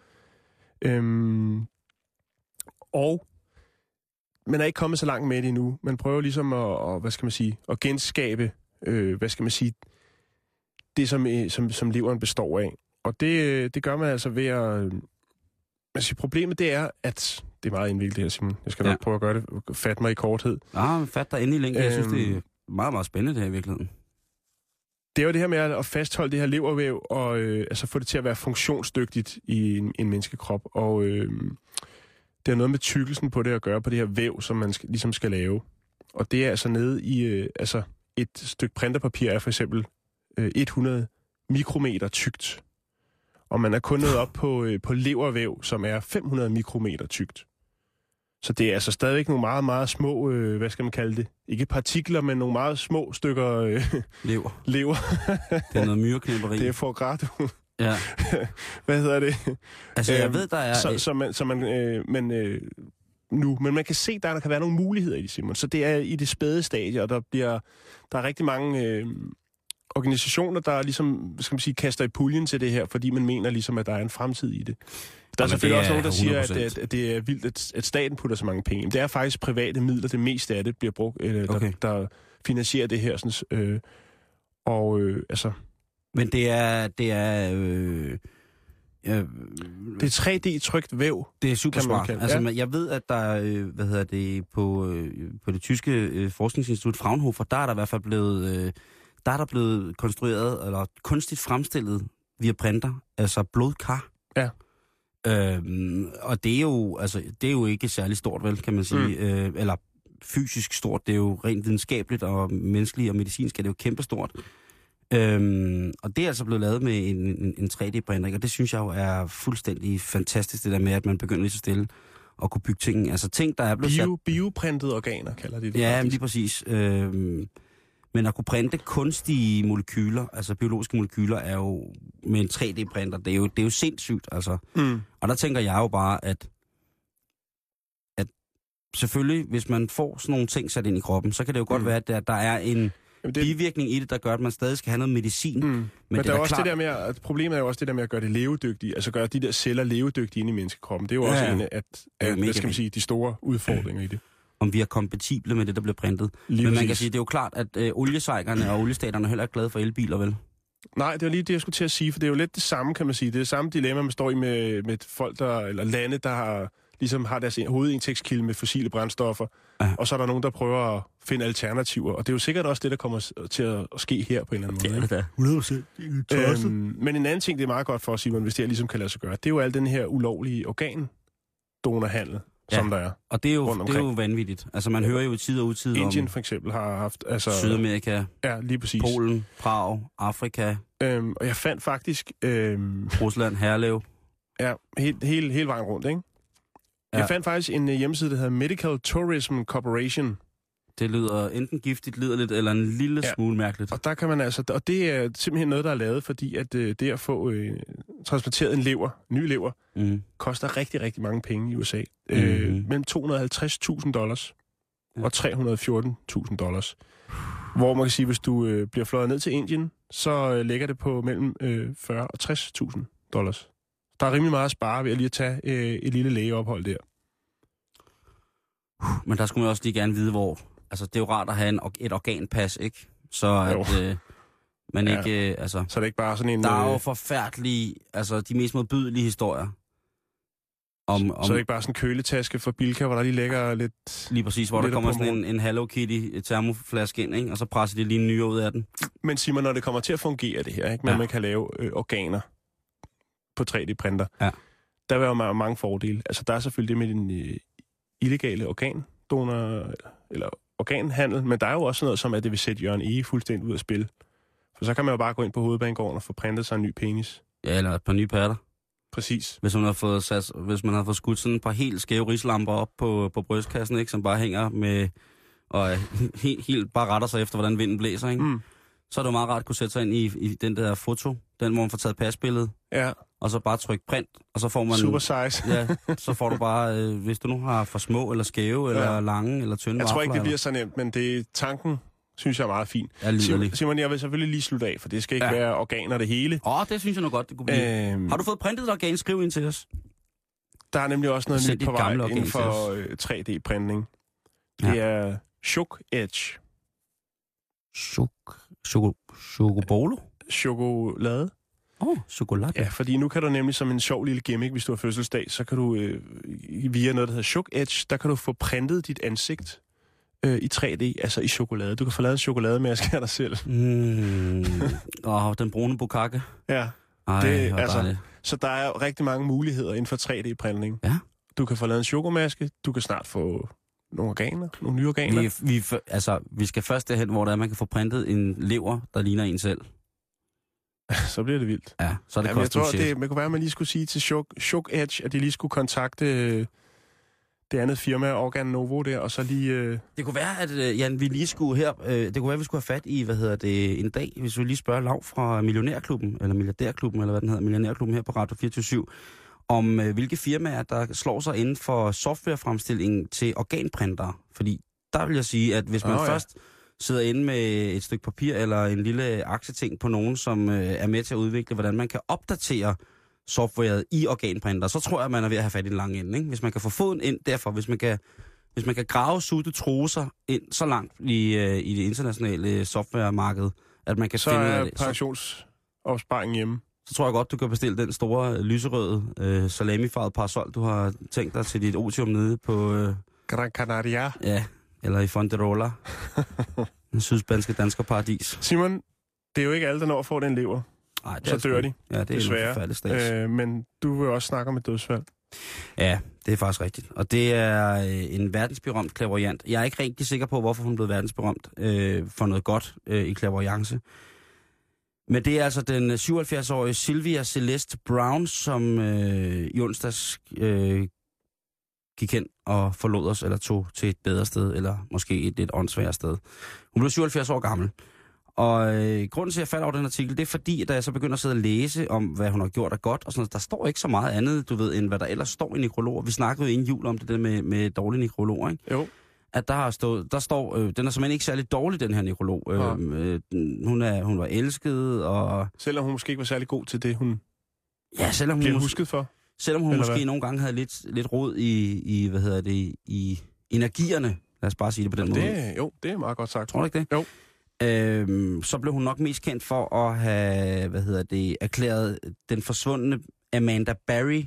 Og man er ikke kommet så langt med det endnu. Man prøver ligesom at genskabe, det, som leveren består af. Og det gør man altså ved at... Altså, problemet det er, at... Det er meget indviklet det her, Simon. Jeg skal nok prøve at gøre det. Fat mig i korthed. Fat dig endelig længe. Jeg synes, det er meget, meget spændende, det her i virkeligheden. Det er jo det her med at fastholde det her levervæv, og altså få det til at være funktionsdygtigt i en menneskekrop. Og det har noget med tykkelsen på det at gøre, på det her væv, som man ligesom skal lave. Og det er altså nede i... altså et stykke printerpapir er for eksempel 100 mikrometer tykt. Og man er kun nået op på levervæv, som er 500 mikrometer tykt. Så det er altså stadigvæk nogle meget, meget små, hvad skal man kalde det? Ikke partikler, men nogle meget små stykker lever. Det er noget myreknæpperi. Det er for grat. Ja. Hvad hedder det? Altså, jeg ved, der er... Men man kan se, der kan være nogle muligheder i det, Simon. Så det er i det spæde stadie, og der er rigtig mange organisationer, der ligesom, skal man sige, kaster i puljen til det her, fordi man mener ligesom, at der er en fremtid i det. Der er selvfølgelig også nogen, der siger, at det er vildt, at staten putter så mange penge. Men det er faktisk private midler, det meste af det bliver brugt, der finansierer det her. Sådan, altså... Men det er det er 3D-trykt væv. Det er super smart. Altså, jeg ved, at der på det tyske forskningsinstitut Fraunhofer, der er der i hvert fald blevet konstrueret, eller kunstigt fremstillet via printer, altså blodkar. Ja. Og det er jo ikke særlig stort, vel, kan man sige. Eller fysisk stort. Det er jo rent videnskabeligt, og menneskeligt og medicinsk er det jo kæmpestort. Og det er altså blevet lavet med en 3D-printer, og det synes jeg jo er fuldstændig fantastisk, det der med, at man begynder lige så stille at kunne bygge ting. Altså ting, der er blevet bioprintede organer, kalder de det. Ja, lige præcis. Men at kunne printe kunstige molekyler, altså biologiske molekyler, er jo med en 3D-printer, det er jo sindssygt, altså. Og der tænker jeg jo bare, at selvfølgelig, hvis man får sådan nogle ting sat ind i kroppen, så kan det jo godt være, at der er en bivirkning i det, der gør, at man stadig skal have noget medicin. Men der er også det der med, at problemet er jo også det der med at gøre det levedygtigt, altså gøre de der celler levedygtige inde i menneskekroppen. Det er jo også en af hvad skal man sige, de store udfordringer i det. Om vi er kompatible med det, der bliver printet. Men man kan sige, det er jo klart, at oliesejkerne og oliestaterne er heller ikke glade for elbiler, vel? Nej, det var lige det, jeg skulle til at sige, for det er jo lidt det samme, kan man sige. Det er det samme dilemma, man står i med folk, eller lande, der ligesom har deres hovedindtægtskilde med fossile brændstoffer, og så er der nogen, der prøver at finde alternativer. Og det er jo sikkert også det, der kommer til at ske her på en eller anden måde. Det er da 100%. Men en anden ting, det er meget godt for, Simon, hvis det her ligesom kan lade sig gøre, det er jo al den her ulovlige organdonorhandel, som der er. Og det er jo vanvittigt. Altså man hører jo i tid og utid om... Indien for eksempel har haft... Altså, Sydamerika, lige præcis. Polen, Prag, Afrika. Og jeg fandt faktisk... Rusland, Herlev. Ja, hele vejen rundt, ikke? Ja. Jeg fandt faktisk en hjemmeside, der hedder Medical Tourism Corporation. Det lyder enten giftigt, liderligt, eller en lille smule mærkeligt. Og der kan man altså... Og det er simpelthen noget, der er lavet, fordi at det at få transporteret en ny lever, koster rigtig, rigtig mange penge i USA. Mellem $250,000 og $314,000. Hvor man kan sige, hvis du bliver fløjet ned til Indien, så ligger det på mellem $40,000 og $60,000. Der er rimelig meget at spare ved at lige tage et lille lægeophold der. Men der skulle man også lige gerne vide, hvor... Altså, det er jo rart at have et organpas, ikke? Så at man ikke... Altså, så det er ikke bare sådan en... Der er jo forfærdelige... Altså, de mest modbydelige historier. Så er det ikke bare sådan en køletaske for Bilka, hvor der lige lægger lidt... Lige præcis, hvor der kommer sådan en Hello Kitty termoflaske ind, ikke? Og så presser de lige en nyere ud af den. Men Simon, når det kommer til at fungere det her, ikke? Men man kan lave organer på 3D-printer. Ja. Der vil jo mange fordele. Altså, der er selvfølgelig det med den illegale organdonor eller organhandel, men der er jo også noget som, at det vil sætte Jørgen Ege fuldstændig ud af spil. For så kan man jo bare gå ind på Hovedbanegården og få printet sig en ny penis. Ja, eller et par nye patter. Præcis. Hvis man har fået skudt sådan et par helt skæve rislamper op på brystkassen, ikke, som bare hænger med og helt bare retter sig efter, hvordan vinden blæser, ikke? Så er det jo meget rart at kunne sætte sig ind i den der foto, den hvor man får taget pasbilledet. Ja. Og så bare trykke print, og så får man... Super size. Ja, så får du bare, hvis du nu har for små, eller skæve, eller lange, eller tynde vafler. Jeg tror ikke, det bliver så nemt, men tanken synes jeg er meget fin. Ja, Simon, jeg vil selvfølgelig lige slutte af, for det skal ikke være organer det hele. Det synes jeg nu godt, det kunne blive. Har du fået printet et organ? Skriv ind til os. Der er nemlig også noget nyt på vej inden for 3D-printning. Det er Shock Edge. Chocobolo? chokolade. Chokolade. Ja, fordi nu kan du nemlig som en sjov lille gimmick, hvis du har fødselsdag, så kan du via noget, der hedder Shook Edge, der kan du få printet dit ansigt i 3D, altså i chokolade. Du kan få lavet en chokolademaske af dig selv. Den brune bukkake. Ja. Ej, det, altså, så der er jo rigtig mange muligheder inden for 3D-printning. Ja. Du kan få lavet en chokomaske, du kan snart få nogle organer, nogle nye organer. Vi skal først derhen, hvor der er, man kan få printet en lever, der ligner en selv. Så bliver det vildt. Ja, så er det jeg tror, man kunne være, at man lige skulle sige til Shook Edge, at de lige skulle kontakte det andet firma, Organ Novo der, og så lige... Det kunne være, at Jan, vi lige skulle her... det kunne være, at vi skulle have fat i, en dag, hvis vi lige spørger Lav fra Millionærklubben, eller Milliardærklubben, eller hvad den hedder, Millionærklubben her på Radio 24/7, om hvilke firmaer, der slår sig inden for softwarefremstilling til organprintere. Fordi der vil jeg sige, at hvis man først sidder inde med et stykke papir eller en lille aktieting på nogen, som er med til at udvikle, hvordan man kan opdatere softwaret i organprinter, så tror jeg, at man er ved at have fat i den lange ende. Ikke? Hvis man kan få foden ind derfor, hvis man kan grave sutte troser ind så langt i det internationale softwaremarked, at man kan så finde ud af det. Så er pensionsopsparingen hjemme. Så tror jeg godt, du kan bestille den store lyserøde salamifarvede parasol, du har tænkt dig til dit otium nede på... Gran Canaria. Ja, eller i Fonterola. Den sydspanske danskerparadis. Simon, det er jo ikke alle, der når at få den lever. Ej, det så dør de. Ja, det er desværre. Men du vil også snakke om et dødsfald. Ja, det er faktisk rigtigt. Og det er en verdensberømt clairvoyant. Jeg er ikke rigtig sikker på, hvorfor hun blev verdensberømt for noget godt i clairvoyance. Men det er altså den 77-årige Sylvia Celeste Brown, som i onsdags gik hen og forlod os, eller tog til et bedre sted, eller måske et lidt åndssvagt sted. Hun blev 77 år gammel. Og grunden til, at jeg falder over den artikel, det er fordi, da jeg så begynder at sidde og læse om, hvad hun har gjort af godt, og sådan noget, der står ikke så meget andet, du ved, end hvad der ellers står i nekrologer. Vi snakkede jo inden jul om det der med dårlige nekrologer, ikke? Jo. At der står, den er simpelthen ikke særlig dårlig, den her nekrolog. Ja. Hun var elsket, og... Selvom hun måske ikke var særlig god til det, hun selvom hun bliver husket for. Selvom hun måske nogle gange havde lidt rod i energierne, lad os bare sige det på den måde. Jo, det er meget godt sagt. Tror du ikke det? Jo. Så blev hun nok mest kendt for at have, erklæret den forsvundne Amanda Berry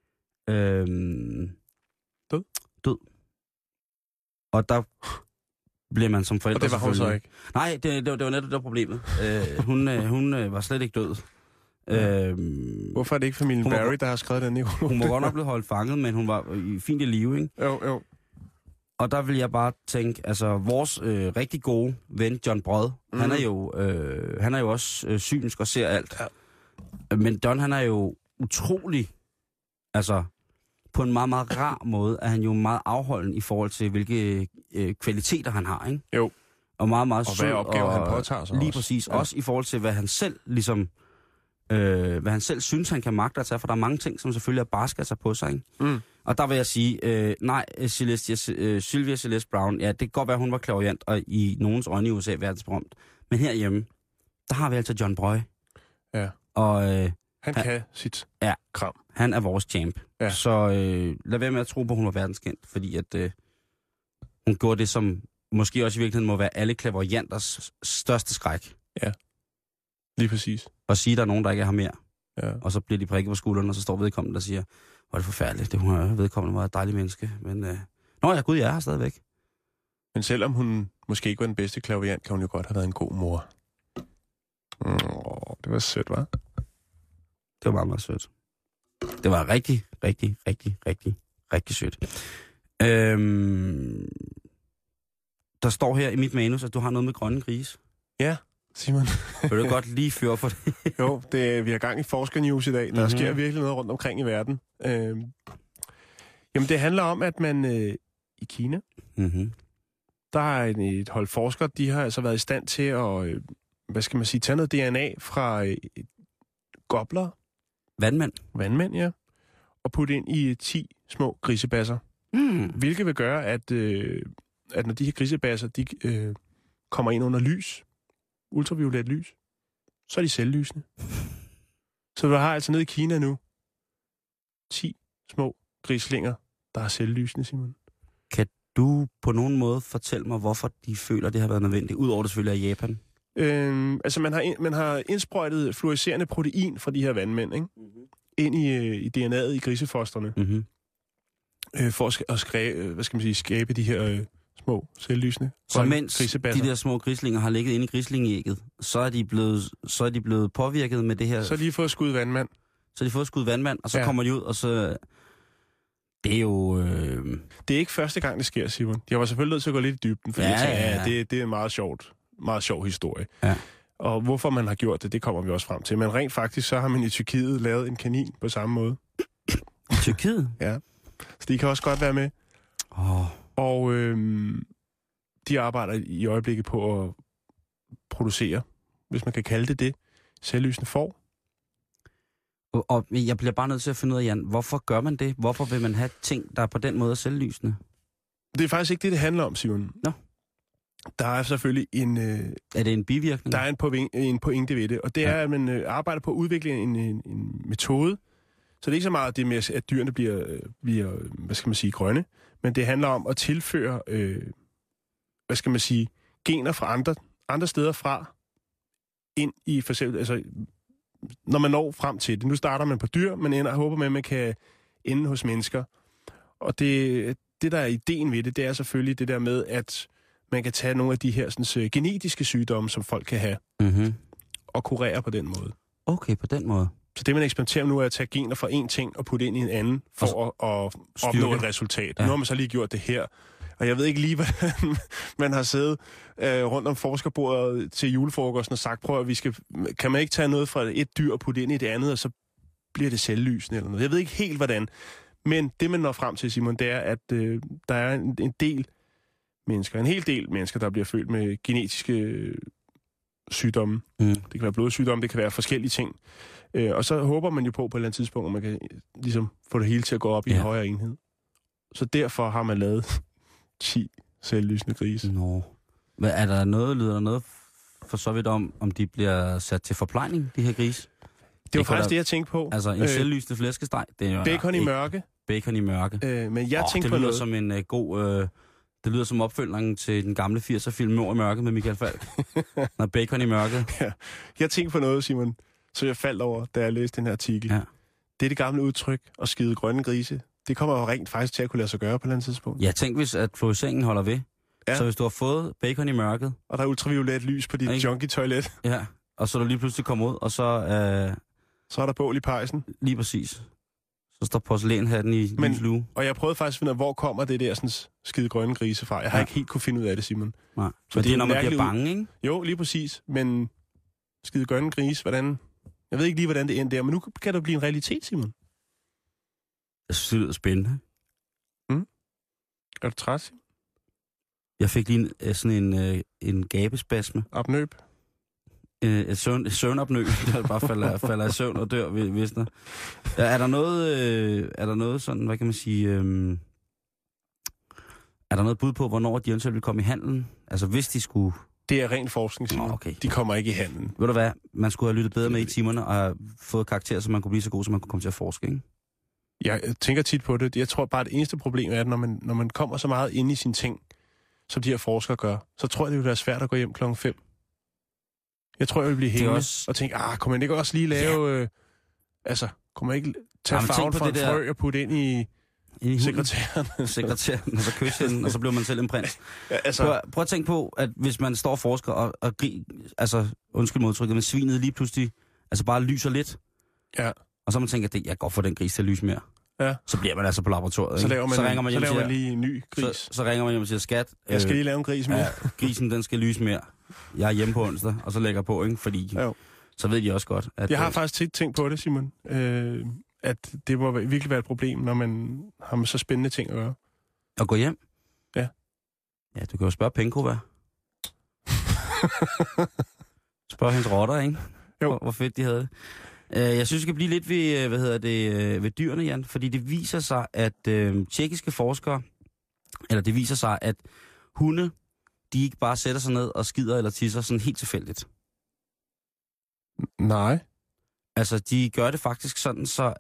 død. Og der blev man som forældre. Og det var hun så ikke? Nej, det var netop det problemet. Hun var slet ikke død. Hvorfor er det ikke familien Barry, der har skrevet den nekrolog? Hun var godt nok blevet holdt fanget, men hun var fint i live, ikke? Jo. Og der vil jeg bare tænke, altså vores rigtig gode ven, John Brod, han er jo også synsk og ser alt. Ja. Men John, han er jo utrolig, altså på en meget, meget rar måde, er han jo meget afholden i forhold til, hvilke kvaliteter han har, ikke? Jo. Og meget, meget sød. Og hvad opgaver han påtager sig lige også. Præcis. Ja. Også i forhold til, hvad han selv ligesom... hvad han selv synes, han kan magte at tage, for der er mange ting, som selvfølgelig er barske at tage på sig, ikke? Mm. Og der vil jeg sige, nej, Sylvia Celeste Brown, ja, det kan godt være, hun var clairvoyant, og i nogens øjne i USA verdensberømt. Men herhjemme, der har vi altså John Brøj. Ja. Og han kan sit kram. Han er vores champ. Ja. Så lad være med at tro på, at hun var verdenskendt, fordi at hun gjorde det, som måske også i virkeligheden må være alle clairvoyanters største skræk. Ja, lige præcis. Og sige, at der er nogen, der ikke er her mere. Ja. Og så bliver de prikket på skulderen, og så står vedkommende, der siger, hvor er det forfærdeligt, det hun er vedkommende var et dejligt menneske. Men, nå ja, gud, jeg er her stadigvæk. Men selvom hun måske ikke var den bedste clairvoyant, kan hun jo godt have været en god mor. Det var sødt, hva'? Det var meget, meget sødt. Det var rigtig, rigtig, rigtig, rigtig, rigtig sødt. Der står her i mit manus, at du har noget med grønne grise. Ja, Simon. Vil du godt lige føre for det? Jo, vi har gang i Forskernews i dag. Der sker virkelig noget rundt omkring i verden. Jamen, det handler om, at man i Kina, der er et hold forskere, de har altså været i stand til at, tage noget DNA fra gobler. Vandmænd, ja. Og putte ind i 10 små grisebasser. Hvilket vil gøre, at når de her grisebasser, de kommer ind under lys, ultraviolet lys, så er de selvlysende. Så du har altså nede i Kina nu 10 små grislinger, der er selvlysende, Simon. Kan du på nogen måde fortælle mig, hvorfor de føler, det har været nødvendigt? Udover det selvfølgelig er Japan. Altså, man har indsprøjtet fluorescerende protein fra de her vandmænd, ikke? Mm-hmm. Ind i DNA'et i grisefosterne. Mm-hmm. For at skabe de her små selvlysende Så mens grisebasser. de der små grislinger har ligget inde i grislingeægget, så er de blevet påvirket med det her... Så har de fået skud vandmand. Så har de fået skud vandmand, og så kommer de ud, og så... Det er jo... Det er ikke første gang, det sker, Simon. Jeg var selvfølgelig nødt til at gå lidt i dybden, for det er en meget sjov historie. Ja. Og hvorfor man har gjort det, det kommer vi også frem til. Men rent faktisk, så har man i Tyrkiet lavet en kanin på samme måde. Tyrkiet? Ja. Så de kan også godt være med. Og de arbejder i øjeblikket på at producere, hvis man kan kalde det, selvlysende får. Og jeg bliver bare nødt til at finde ud af, Jan, hvorfor gør man det? Hvorfor vil man have ting, der er på den måde selvlysende? Det er faktisk ikke det handler om, Simon. Nå. Der er selvfølgelig en... Er det en bivirkning? Der er en pointe ved det, og det er, at man arbejder på at udvikle en metode. Så det er ikke så meget det med, at dyrene bliver hvad skal man sige, grønne, men det handler om at tilføre, hvad skal man sige, gener fra andre steder fra ind i for eksempel, altså når man når frem til det. Nu starter man på dyr, men håber med, at man kan ende hos mennesker. Og det der er ideen ved det, det er selvfølgelig det der med, at man kan tage nogle af de her sådan, genetiske sygdomme, som folk kan have, og kurere på den måde. Okay, på den måde. Så det, man eksperimenterer nu, er at tage gener fra en ting og putte ind i en anden, for at opnå et resultat. Ja. Nu har man så lige gjort det her. Og jeg ved ikke lige, hvordan man har siddet rundt om forskerbordet til julefrokosten og sagt, prøv at kan man ikke tage noget fra et dyr og putte ind i det andet, og så bliver det selvlysende eller noget. Jeg ved ikke helt, hvordan. Men det, man når frem til, Simon, det er, at der er en hel del mennesker, der bliver født med genetiske sygdomme. Det kan være blodsygdomme, det kan være forskellige ting. Og så håber man jo på et eller andet tidspunkt, at man kan ligesom få det hele til at gå op i en højere enhed. Så derfor har man lavet 10 selvlysende grise. Lyder der noget for så vidt om de bliver sat til forplejning, de her grise? Det var faktisk det, jeg tænkte på. Altså en selvlysende flæskesteg. Det er jo bacon i mørke. Bacon i mørke. Men jeg tænkte på noget. Som en god... det lyder som opfølgningen til den gamle 80'er-film Mord i mørke med Michael Falk. Når bacon i mørke. Ja. Jeg tænkte på noget, Simon, så jeg faldt over, da jeg læste den her artikel. Ja. Det er det gamle udtryk, at skide grønne grise. Det kommer jo rent faktisk til at kunne lade sig gøre på et eller andet tidspunkt. Ja, tænk hvis, at fluoresceringen holder ved. Ja. Så hvis du har fået bacon i mørket... Og der er ultraviolet lys på dit junkie-toilet. Ja, og så du lige pludselig kommer ud, og så... Så er der bål i pejsen. Lige præcis. Så står porcelænehatten i lys lue. Og jeg prøvede faktisk at finde ud af, hvor kommer det der sådan, skide grønne grise fra. Jeg har ikke helt kunne finde ud af det, Simon. Nej, for det er, når man bliver bange, ikke? Jo, lige præcis. Men skide grønne grise, hvordan... Jeg ved ikke lige, hvordan det endte der, men nu kan det blive en realitet, Simon. Jeg synes, det lyder spændende. Er du træt, Simon? Jeg fik lige sådan en gabespasme. Opnøb? Søvnopnøb, der bare falder i søvn og dør, visner. Er der noget sådan, hvad kan man sige... er der noget bud på, hvornår de eventuelt vil komme i handelen? Altså, hvis de skulle... Det er ren forskning, Simon. Okay. De kommer ikke i handelen. Ved du hvad? Man skulle have lyttet bedre med i timerne og have fået karakterer, så man kunne blive så god, så man kunne komme til at forske, ikke? Jeg tænker tit på det. Jeg tror bare, det eneste problem er, at når man kommer så meget ind i sine ting, som de her forskere gør, så tror jeg, det vil være svært at gå hjem 5:00. Jeg tror, jeg vil blive hængende og tænke, kunne man ikke også lige lave... kunne man ikke tage farven fra en frø og putte ind i sekretæren, og så kysse hende, og så bliver man selv en prins. Ja, prøv at tænke på, at hvis man står og forsker, og undskyld modtrykket, men svinet lige pludselig bare lyser lidt, og så man tænker, at jeg går for den gris til at lyse mere. Ja. Så bliver man altså på laboratoriet. Så laver man lige en ny gris. Så ringer man hjem og siger, skat... Jeg skal lige lave en gris mere. Ja, grisen, den skal lyse mere. Jeg er hjemme på onsdag, og så lægger på, ikke? Fordi så ved de også godt, at... Jeg har faktisk tit tænkt på det, Simon. At det må virkelig være et problem, når man har med så spændende ting at gøre. At gå hjem? Ja. Ja, du kan jo spørge Penko, hvad? Spørg hendes rotter, ikke? Jo. Hvor fedt de havde det. Jeg synes, vi skal blive lidt ved, ved dyrene, Jan, fordi det viser sig, at tjekkiske forskere, eller det viser sig, at hunde, de ikke bare sætter sig ned og skider eller tisser sådan helt tilfældigt. Nej. Altså, de gør det faktisk sådan så,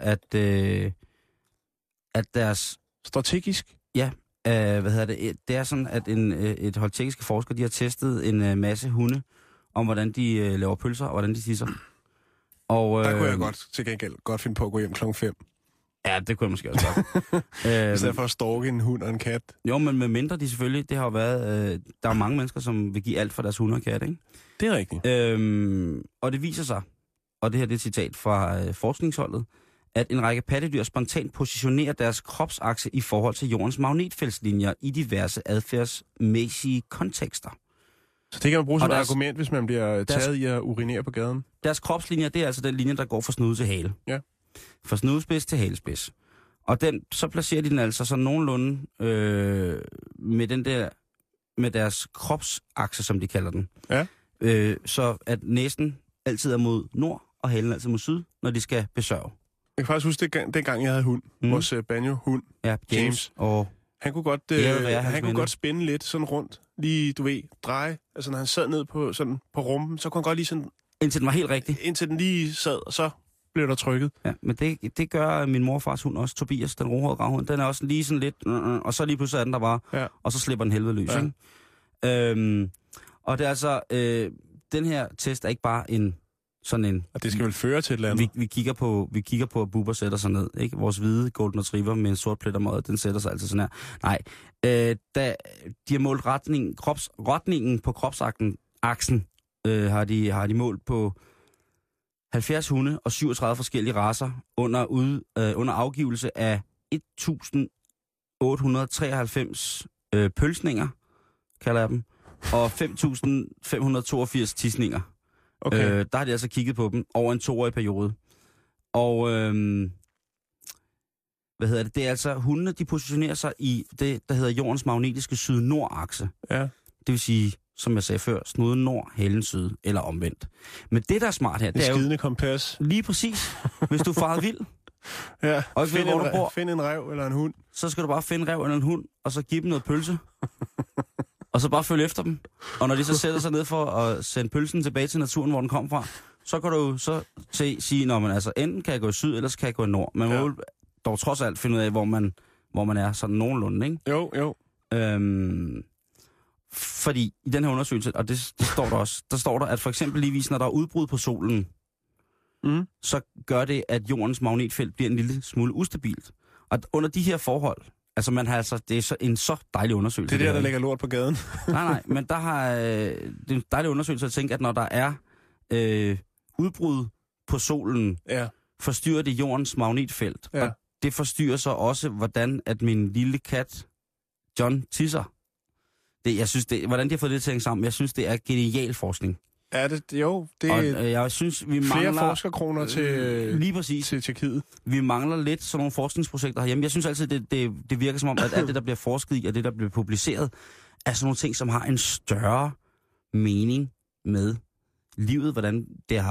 at deres... Strategisk? Ja, det er sådan, at et hold tjekkiske forskere, de har testet en masse hunde, om hvordan de laver pølser, og hvordan de tisser. Og, Der kunne jeg godt til gengæld godt finde på at gå hjem klokken 5. Ja, det kunne jeg måske også godt. I stedet for at stalke en hund og en kat. Jo, men med mindre de selvfølgelig, det har jo været, der er mange mennesker, som vil give alt for deres hund og kat, ikke? Det er rigtigt. Og det viser sig, og det her det er et citat fra forskningsholdet, at en række pattedyr spontant positionerer deres kropsakse i forhold til jordens magnetfeltslinjer i diverse adfærdsmæssige kontekster. Så det kan man bruge som et argument, hvis man bliver taget i at urinere på gaden? Deres kropslinjer, det er altså den linje, der går fra snude til hale. Ja. Fra snudespids til halespids. Og så placerer de den altså så nogenlunde med deres kropsakse, som de kalder den. Ja. Så at næsen altid er mod nord, og halen altid mod syd, når de skal besørge. Jeg kan faktisk huske, dengang jeg havde hund, vores banjo-hund, ja, James. Og han kunne godt spænde lidt sådan rundt, lige, du ved, dreje. Altså, når han sad ned på rumpen, så kunne han godt lige sådan... Indtil den var helt rigtig. Indtil den lige sad, og så blev der trykket. Ja, men det gør min morfars hund også, Tobias, den rohårede gravhund. Den er også lige sådan lidt, og så lige pludselig er den der bare, og så slipper den helvede løs, ikke? Og det er altså, den her test er ikke bare sådan en... Og det skal vel føre til et eller andet? Vi kigger på, at Bubber sætter sig ned, ikke? Vores hvide golden retriever med en sort plet om øjet, den sætter sig altså sådan her. Nej, da de har målt retningen på kropsaksen, har de målt på 70 hunde og 37 forskellige racer under afgivelse af 1893 pølsninger, kalder jeg dem, og 5582 tisninger. Okay. Der har de altså kigget på dem over en 2-årig periode. Og det er altså, hundene, de positionerer sig i det, der hedder jordens magnetiske syd-nord-akse. Ja. Det vil sige, som jeg sagde før, snuden nord, halen syd, eller omvendt. Men det, der er smart her, det er jo... skidende kompas. Lige præcis. Hvis du farer vild. Ja, og ikke ved, hvor du bor, find en ræv eller en hund. Så skal du bare finde en ræv eller en hund, og så give dem noget pølse. Og så bare følge efter dem. Og når de så sætter sig ned for at sende pølsen tilbage til naturen, hvor den kom fra, så kan du så sige, når man altså enten kan jeg gå i syd, eller så kan jeg gå i nord. Man må dog trods alt finde ud af, hvor man er sådan nogenlunde, ikke? Jo. Fordi i den her undersøgelse, og det står der også, der står der, at for eksempel ligvis, når der er udbrud på solen, så gør det, at jordens magnetfelt bliver en lille smule ustabilt. Og under de her forhold, altså man har altså, det er en så dejlig undersøgelse. Det er der ligger lort på gaden. nej, men det er en dejlig undersøgelse at tænke, at når der er udbrud på solen, forstyrrer det jordens magnetfelt. Ja. Og det forstyrrer så også, hvordan at min lille kat, John, tisser. Hvordan de har fået det til at hænge sammen, jeg synes, det er genial forskning. Ja, det og jeg synes, vi mangler... Flere forskerkroner til... Lige præcis. Til Tjekkiet. Vi mangler lidt sådan nogle forskningsprojekter herhjemme. Jeg synes altid, det virker som om, at alt det, der bliver forsket i, og det, der bliver publiceret, er sådan nogle ting, som har en større mening med livet, hvordan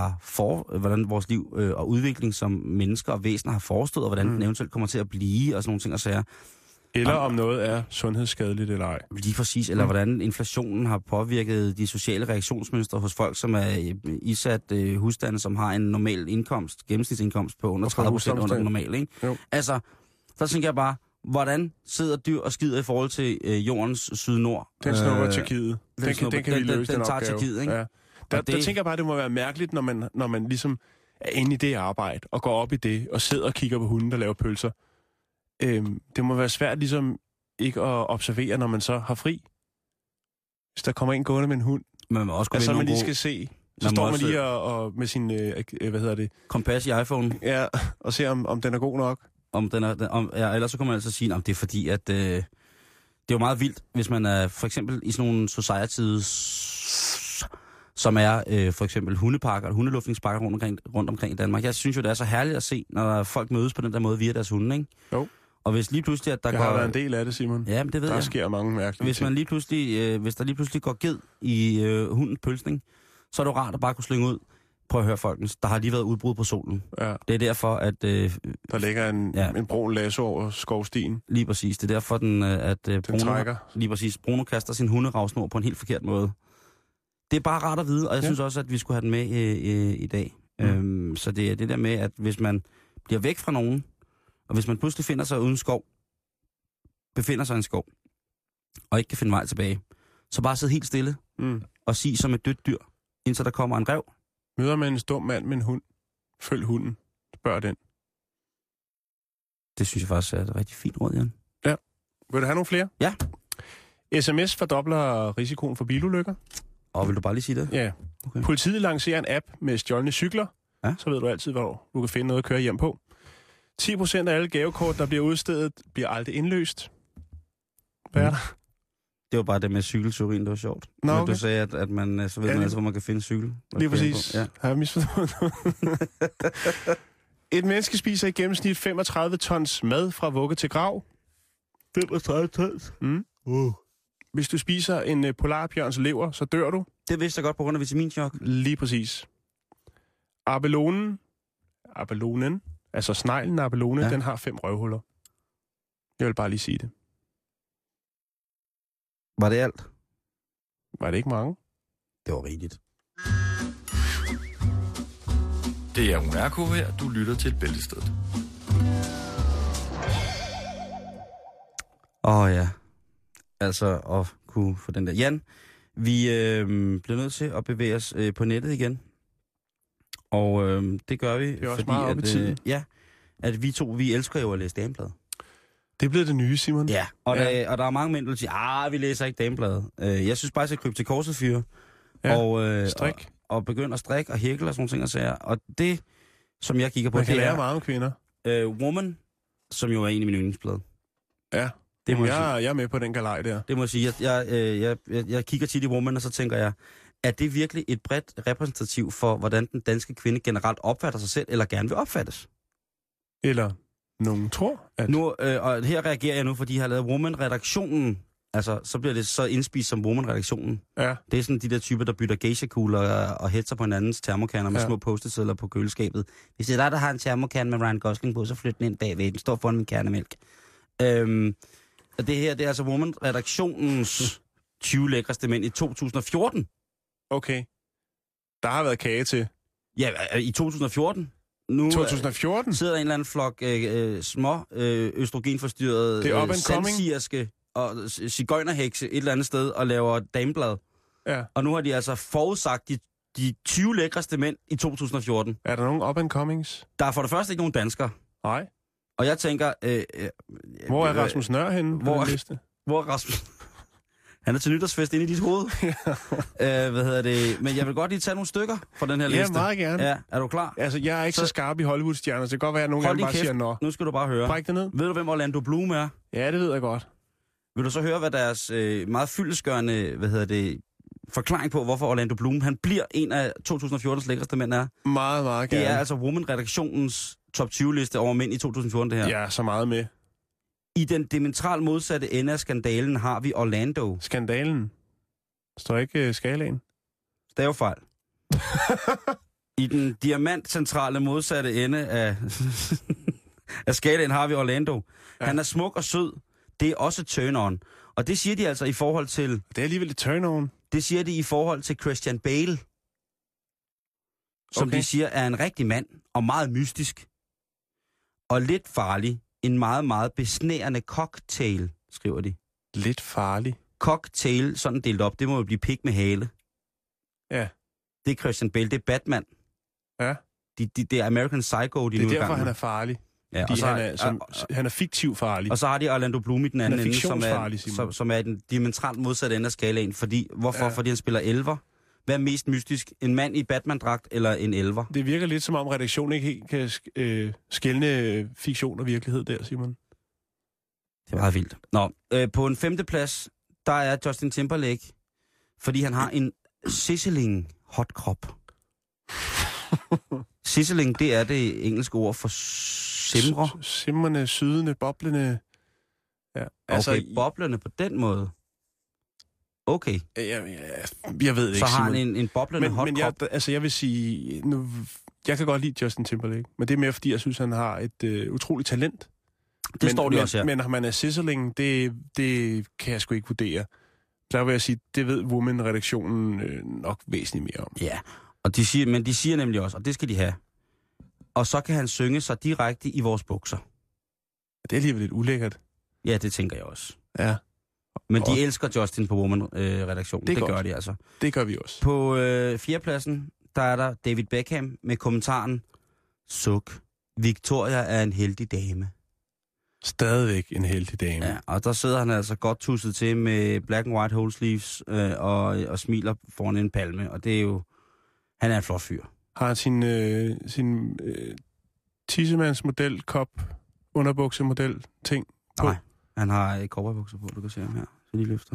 vores liv og udvikling som mennesker og væsener har forestået, og hvordan den eventuelt kommer til at blive, og sådan nogle ting og sager. Eller om noget er sundhedsskadeligt eller ej. Lige præcis, eller hvordan inflationen har påvirket de sociale reaktionsmønstre hos folk, som er isat husstande, som har en normal indkomst, gennemsnitsindkomst på under 30% under den normale, ikke? Jo. Altså, der tænker jeg bare, hvordan sidder dyr og skider i forhold til jordens syd-nord? Den snupper Tjekkiet. Den kan vi løse den opgave. Tjekkiet, ikke? Ja. Der tænker jeg bare, det må være mærkeligt, når man ligesom er inde i det arbejde, og går op i det, og sidder og kigger på hunden, der laver pølser. Det må være svært ligesom ikke at observere, når man så har fri. Hvis der kommer en gående med en hund, så man lige skal se. Så står man lige og med sin, kompas i iPhone. Ja, og se om den er god nok. Ellers så kan man altså sige, at det er fordi, at det er jo meget vildt, hvis man er for eksempel i sådan nogle societies, som er for eksempel hundeparker, hundeluftningsparker rundt omkring i Danmark. Jeg synes jo, det er så herligt at se, når folk mødes på den der måde via deres hunde, ikke? Jo. Og hvis lige pludselig, at der har været en del af det, Simon. Ja, men det ved jeg. Der sker mange mærkelige ting. Hvis der lige pludselig går ged i hundens pølsning, så er det rart at bare kunne slynge ud. Prøv at høre, folkens. Der har lige været udbrud på solen. Ja. Det er derfor, at... der ligger en brun lasso over skovstien. Lige præcis. Det er derfor, den Bruno, trækker. Lige præcis. Bruno kaster sin hunderavsnor på en helt forkert måde. Det er bare rart at vide, og jeg synes også, at vi skulle have den med i dag. Så det er det der med, at hvis man bliver væk fra nogen, og hvis man pludselig befinder sig i en skov, og ikke kan finde vej tilbage, så bare sidde helt stille og sige som et dødt dyr indtil der kommer en ræv. Møder man en stum mand med en hund, følg hunden. Spørg den. Det synes jeg faktisk er et rigtig fint råd, Jan. Ja. Vil du have nogle flere? Ja. SMS fordobler risikoen for bilulykker. Og vil du bare lige sige det? Ja. Okay. Politiet lancerer en app med stjålne cykler. Ja. Så ved du altid, hvor du kan finde noget at køre hjem på. 10% af alle gavekort, der bliver udstedet, bliver aldrig indløst. Hvad er der? Det var bare det med cykelteorien, det var sjovt. Nå, okay. Du sagde, at man, så ved man altså, hvor man kan finde cykel. Lige præcis. Ja. Har jeg misforstået noget? Et menneske spiser i gennemsnit 35 tons mad fra vugge til grav. 35 tons? Hvis du spiser en polarbjørns lever, så dør du. Det vidste jeg godt på grund af vitaminchok. Lige præcis. Abelonen, altså sneglen abelone, ja. Den har 5 røvhuller. Jeg vil bare lige sige det. Var det alt? Var det ikke mange? Det var rigeligt. Det er Unærko her. Du lytter til Bæltestedet. Ja. Altså at kunne få den der. Jan, vi bliver nødt til at bevæge os på nettet igen. Og det gør vi, det er også fordi meget op i tiden. At vi elsker jo at læse Dameblad. Det er blevet det nye, Simon. Ja, og der er mange mænd, der siger, vi læser ikke Damebladet. Jeg synes bare, jeg skal krybe til korset, fyre. Ja, strik. Og begynde at strikke og hækle og sådan nogle ting og sager. Og det, som jeg kigger på, man kan det lære meget om kvinder. Woman, som jo er en af mine yndlingsblad. Ja, jeg er med på den galej der. Det må jeg sige. Jeg kigger tit i Woman, og så tænker jeg, er det virkelig et bredt repræsentativ for, hvordan den danske kvinde generelt opfatter sig selv, eller gerne vil opfattes? Eller nogen tror, at... Nu, og her reagerer jeg nu, fordi jeg har lavet Woman-redaktionen. Altså, så bliver det så indspist som Woman-redaktionen. Ja. Det er sådan de der typer, der bytter geisha-kugler og hætter på hinandens termokanner med små post-it-sedler på køleskabet. Hvis det er dig, der har en termokan med Ryan Gosling på, så flyt den ind bagved. Den står foran min kernemælk. Og det her, det er altså Woman-redaktionens 20 lækreste mænd i 2014. Okay. Der har været kage til. Ja, i 2014. Nu 2014? Sidder der en eller anden flok små østrogenforstyrrede sandsirske og sigøjnerhekse et eller andet sted og laver dameblad. Ja. Og nu har de altså forudsagt de 20 lækreste mænd i 2014. Er der nogen up-and-comings? Der er for det første ikke nogen danskere. Nej. Og jeg tænker... hvor er Rasmus Nøhr henne på den liste? Hvor er Rasmus... Han er til nytårsfest inde i dit hoved. Men jeg vil godt lige tage nogle stykker fra den her liste. Ja, meget gerne. Ja, er du klar? Altså, jeg er ikke så skarp i Hollywood-stjerner, så det kan godt være, at nogle gange bare siger nå. Nu skal du bare høre. Bræk det ned. Ved du, hvem Orlando Bloom er? Ja, det ved jeg godt. Vil du så høre, hvad deres meget fyldestgørende, forklaring på, hvorfor Orlando Bloom, han bliver en af 2014's lækreste mænd er? Meget, meget gerne. Det er altså Woman-redaktionens top 20-liste over mænd i 2014, det her. Ja, så meget med. I den diametralt modsatte ende af skandalen har vi Orlando. Skandalen? Står ikke skalaen? Stavefejl. I den diamantcentrale modsatte ende af skalaen har vi Orlando. Ja. Han er smuk og sød. Det er også turn-on. Og det siger de altså i forhold til... Det er alligevel et turn-on. Det siger de i forhold til Christian Bale. Som de siger er en rigtig mand og meget mystisk. Og lidt farlig. En meget, meget besnærende cocktail, skriver de. Lidt farlig? Cocktail, sådan delt op. Det må jo blive pik med hale. Ja. Det er Christian Bale. Det er Batman. Ja. Det er American Psycho, det er derfor, han er farlig. Ja, og så, han er fiktiv farlig. Og så har de Orlando Bloom i den anden ende, som er den diametralt modsatte ende af skalaen. Hvorfor? Ja. Fordi han spiller elver. Hvad er mest mystisk? En mand i Batman-dragt eller en elver? Det virker lidt som om redaktionen ikke helt kan skelne fiktion og virkelighed der, Simon. Det er meget vildt. Nå, på en 5. plads, der er Justin Timberlake, fordi han har en sizzling hot krop. Sizzling, det er det engelske ord for simre. Simrende, sydende, boblende. Ja. Altså, okay, boblende på den måde. Okay. Jeg ved det ikke, så har han en boblende hot krop. Jeg vil sige, jeg kan godt lide Justin Timberlake, men det er mere fordi, jeg synes, han har et utroligt talent. Står de også her. Men når man er sizzling, det kan jeg sgu ikke vurdere. Så vil jeg sige, det ved Woman-redaktionen nok væsentligt mere om. Ja, og de siger nemlig også, og det skal de have. Og så kan han synge sig direkte i vores bukser. Det er alligevel lidt ulækkert. Ja, det tænker jeg også. Ja. Men de elsker Justin på Woman-redaktionen. Det gør de altså. Det gør vi også. På fjerdepladsen, der er der David Beckham med kommentaren: Suk. Victoria er en heldig dame. Stadigvæk en heldig dame. Ja, og der sidder han altså godt tusset til med black and white whole sleeves og smiler foran en palme. Og det er jo... Han er en flot fyr. Har han sin tissemandsmodel, kop, underbuksemodel, ting på? Nej, han har cowboybukser på, du kan se ham her. Så de løfter.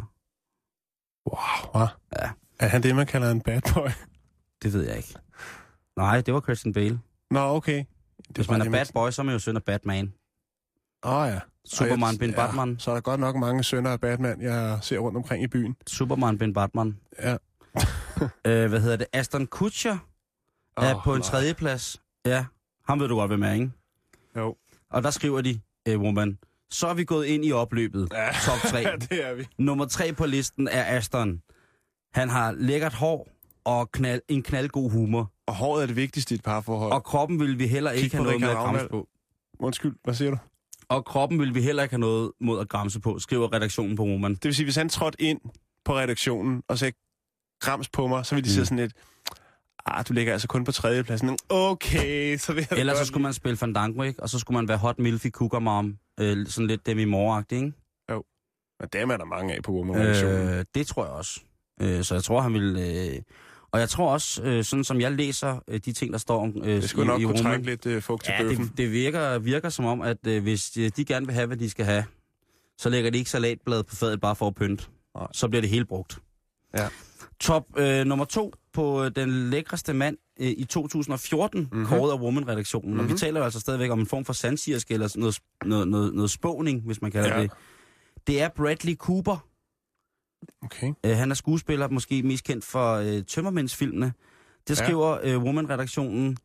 Wow, hva? Ja. Er han det, man kalder en bad boy? Det ved jeg ikke. Nej, det var Christian Bale. Nå, okay. Hvis man er bad boy, så er man jo søn af Batman. Ja. Superman bin Batman. Så er der godt nok mange sønner af Batman, jeg ser rundt omkring i byen. Superman bin Batman. Ja. Hvad hedder det? Aston Kutcher er på en tredjeplads. Ja, ham ved du godt, hvem er, ikke? Jo. Og der skriver de, Woman, så er vi gået ind i opløbet. Ja. Top 3. Ja, det er vi. Nummer 3 på listen er Aston. Han har lækkert hår og en knaldgod humor. Og håret er det vigtigste i et parforhold. Og kroppen vil vi heller ikke have noget med at gramse på. Undskyld, hvad siger du? Og kroppen vil vi heller ikke have noget mod at gramse på, skriver redaktionen på Woman. Det vil sige, hvis han trådte ind på redaktionen og sagde grams på mig, så ville de sige sådan lidt, du ligger altså kun på tredjepladsen. Okay, så vil jeg ellers så skulle man spille Fandango, ikke? Og så skulle man være hot milfy cougar mom, sådan lidt Demi Moore-agtig, ikke? Jo, men dem er der mange af på Woman-redaktionen. Det tror jeg også. Så jeg tror, han vil... Og jeg tror også, sådan som jeg læser de ting, der står om det skulle nok kunne trække lidt fugt til bøffen. Det virker som om, at hvis de gerne vil have, hvad de skal have, så lægger de ikke salatbladet på fadet bare for at pynte. Så bliver det helt brugt. Ja. Top nummer 2 på den lækreste mand i 2014, kåret af Woman-redaktionen. Og vi taler jo altså stadigvæk om en form for sandsirske, eller noget spåning, hvis man kalder det. Det er Bradley Cooper. Okay. Han er skuespiller, måske mest kendt for Tømmermændsfilmene. Det skriver Woman-redaktionen.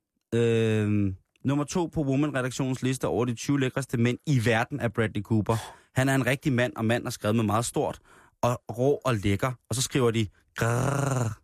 Nummer 2 på Woman-redaktionens liste over de 20 lækreste mænd i verden er Bradley Cooper. Han er en rigtig mand, og mand er skrevet med meget stort, og rå og lækker. Og så skriver de... Grrr.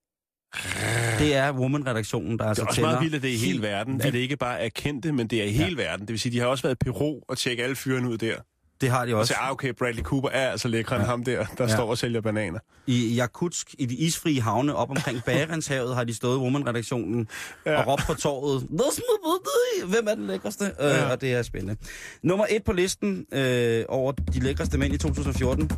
Det er Woman-redaktionen, der altså tænder... Det er også meget vildt, at det er i hele verden. At det ikke bare er kendte, men det er i hele verden. Det vil sige, de har også været i Peru og tjekke alle fyrene ud der. Det har de også. Og så okay, Bradley Cooper er altså lækre end ham der står og sælger bananer. I Jakutsk, i de isfrie havne op omkring Barentshavet, har de stået Woman-redaktionen og råbt på torvet. Hvem er den lækreste? Og det er spændende. Nummer 1 på listen over de lækreste mænd i 2014.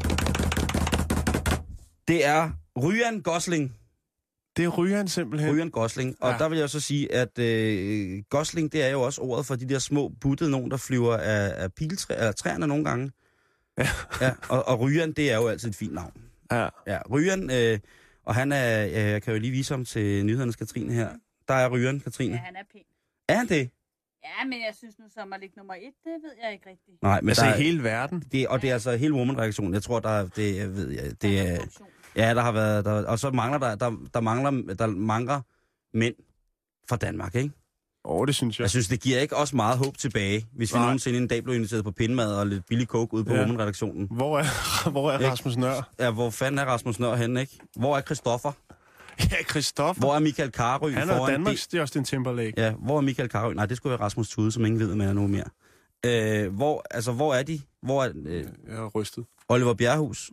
Det er Ryan Gosling. Det er Ryan simpelthen. Ryan Gosling. Og der vil jeg så sige, at Gosling, det er jo også ordet for de der små buttede nogen, der flyver af træerne nogle gange. Ja. Og Ryan, det er jo altid et fint navn. Ja, Ryan, og han er, jeg kan jo lige vise ham til nyhedernes Katrine her. Der er Ryan, Katrine. Ja, han er pæn. Er han det? Ja, men jeg synes nu, som at ligge nummer 1, det ved jeg ikke rigtigt. Nej, men altså der i hele verden? Det er altså hele Woman-redaktionen. Jeg tror, det er... Ja, der har været... og så mangler der mangler mænd fra Danmark, ikke? Det synes jeg. Jeg synes, det giver ikke også meget håb tilbage, hvis vi nogensinde en dag blev inviteret på pindemad og lidt billig coke ude på Woman-redaktionen. Hvor er Rasmus Nøhr? Ja, hvor fanden er Rasmus Nøhr henne, ikke? Hvor er Christoffer? Ja, Christoffer. Hvor er Michael Carøe? Han er Danmarks Justin Timberlake. Ja, hvor er Michael Carøe? Nej, det skulle være Rasmus Thude, som ingen ved, med nu mere. Hvor er de? Hvor er... jeg er rystet. Oliver Bjerrehus.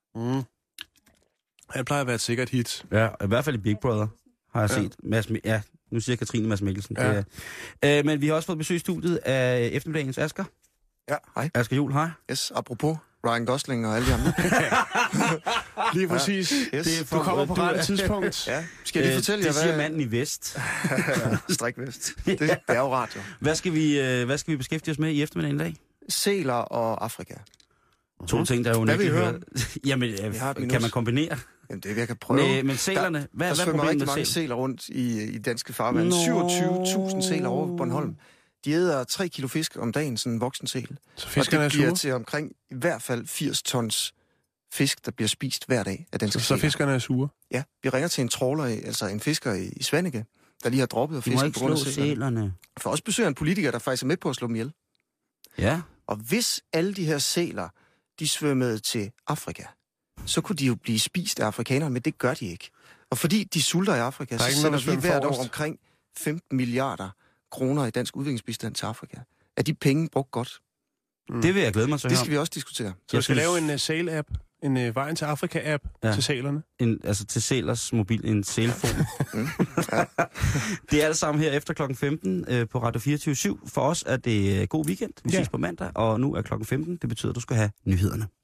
Han plejer at være et sikkert hit. Ja, i hvert fald i Big Brother, har jeg set. Nu siger Katrine Mads Mikkelsen. Ja. Men vi har også fået besøg i studiet af eftermiddagens Asger. Ja, hej. Asger Juhl, hej. Yes, apropos Ryan Gosling og alle de andre. Lige præcis. Yes. Du kommer på rette tidspunkt. Ja, skal jeg lige fortælle jer, hvad... Det siger manden i vest. Strikvest. Det er jo radio. Hvad skal vi beskæftige os med i eftermiddagen i dag? Sæler og Afrika. 2 ting, der er jo ikke hørt. Jamen, kan man kombinere? Jamen, det jeg kan prøve. Men sælerne, der svømmer rigtig mange sæler rundt i danske farvand. 27.000 sæler over på Bornholm. De æder 3 kilo fisk om dagen, sådan en voksen sæl. Så og det bliver til omkring i hvert fald 80 tons fisk, der bliver spist hver dag af danske sæler. Så fiskerne er sure? Ja, vi ringer til en trawler, altså en fisker i Svanike, der lige har droppet af fisken på grund af sælerne. For også besøger en politiker, der faktisk er med på at slå dem ihjel. Ja. Og hvis alle de her sæler, de svømmede til Afrika, så kunne de jo blive spist af afrikanerne, men det gør de ikke. Og fordi de sulter i Afrika, så sender vi hvert år omkring 15 milliarder kroner i dansk udviklingsbistand til Afrika. Er de penge brugt godt? Det vil jeg glæde mig til at Det høre skal vi også diskutere. Så jeg skal lave en sail-app, en Vejen til Afrika-app til sælerne. Altså til sælers mobil, en sælfon. Det er alt sammen her efter klokken 15 på Radio 24/7. For os er det god weekend. Vi ses på mandag, og nu er klokken 15. Det betyder, at du skal have nyhederne.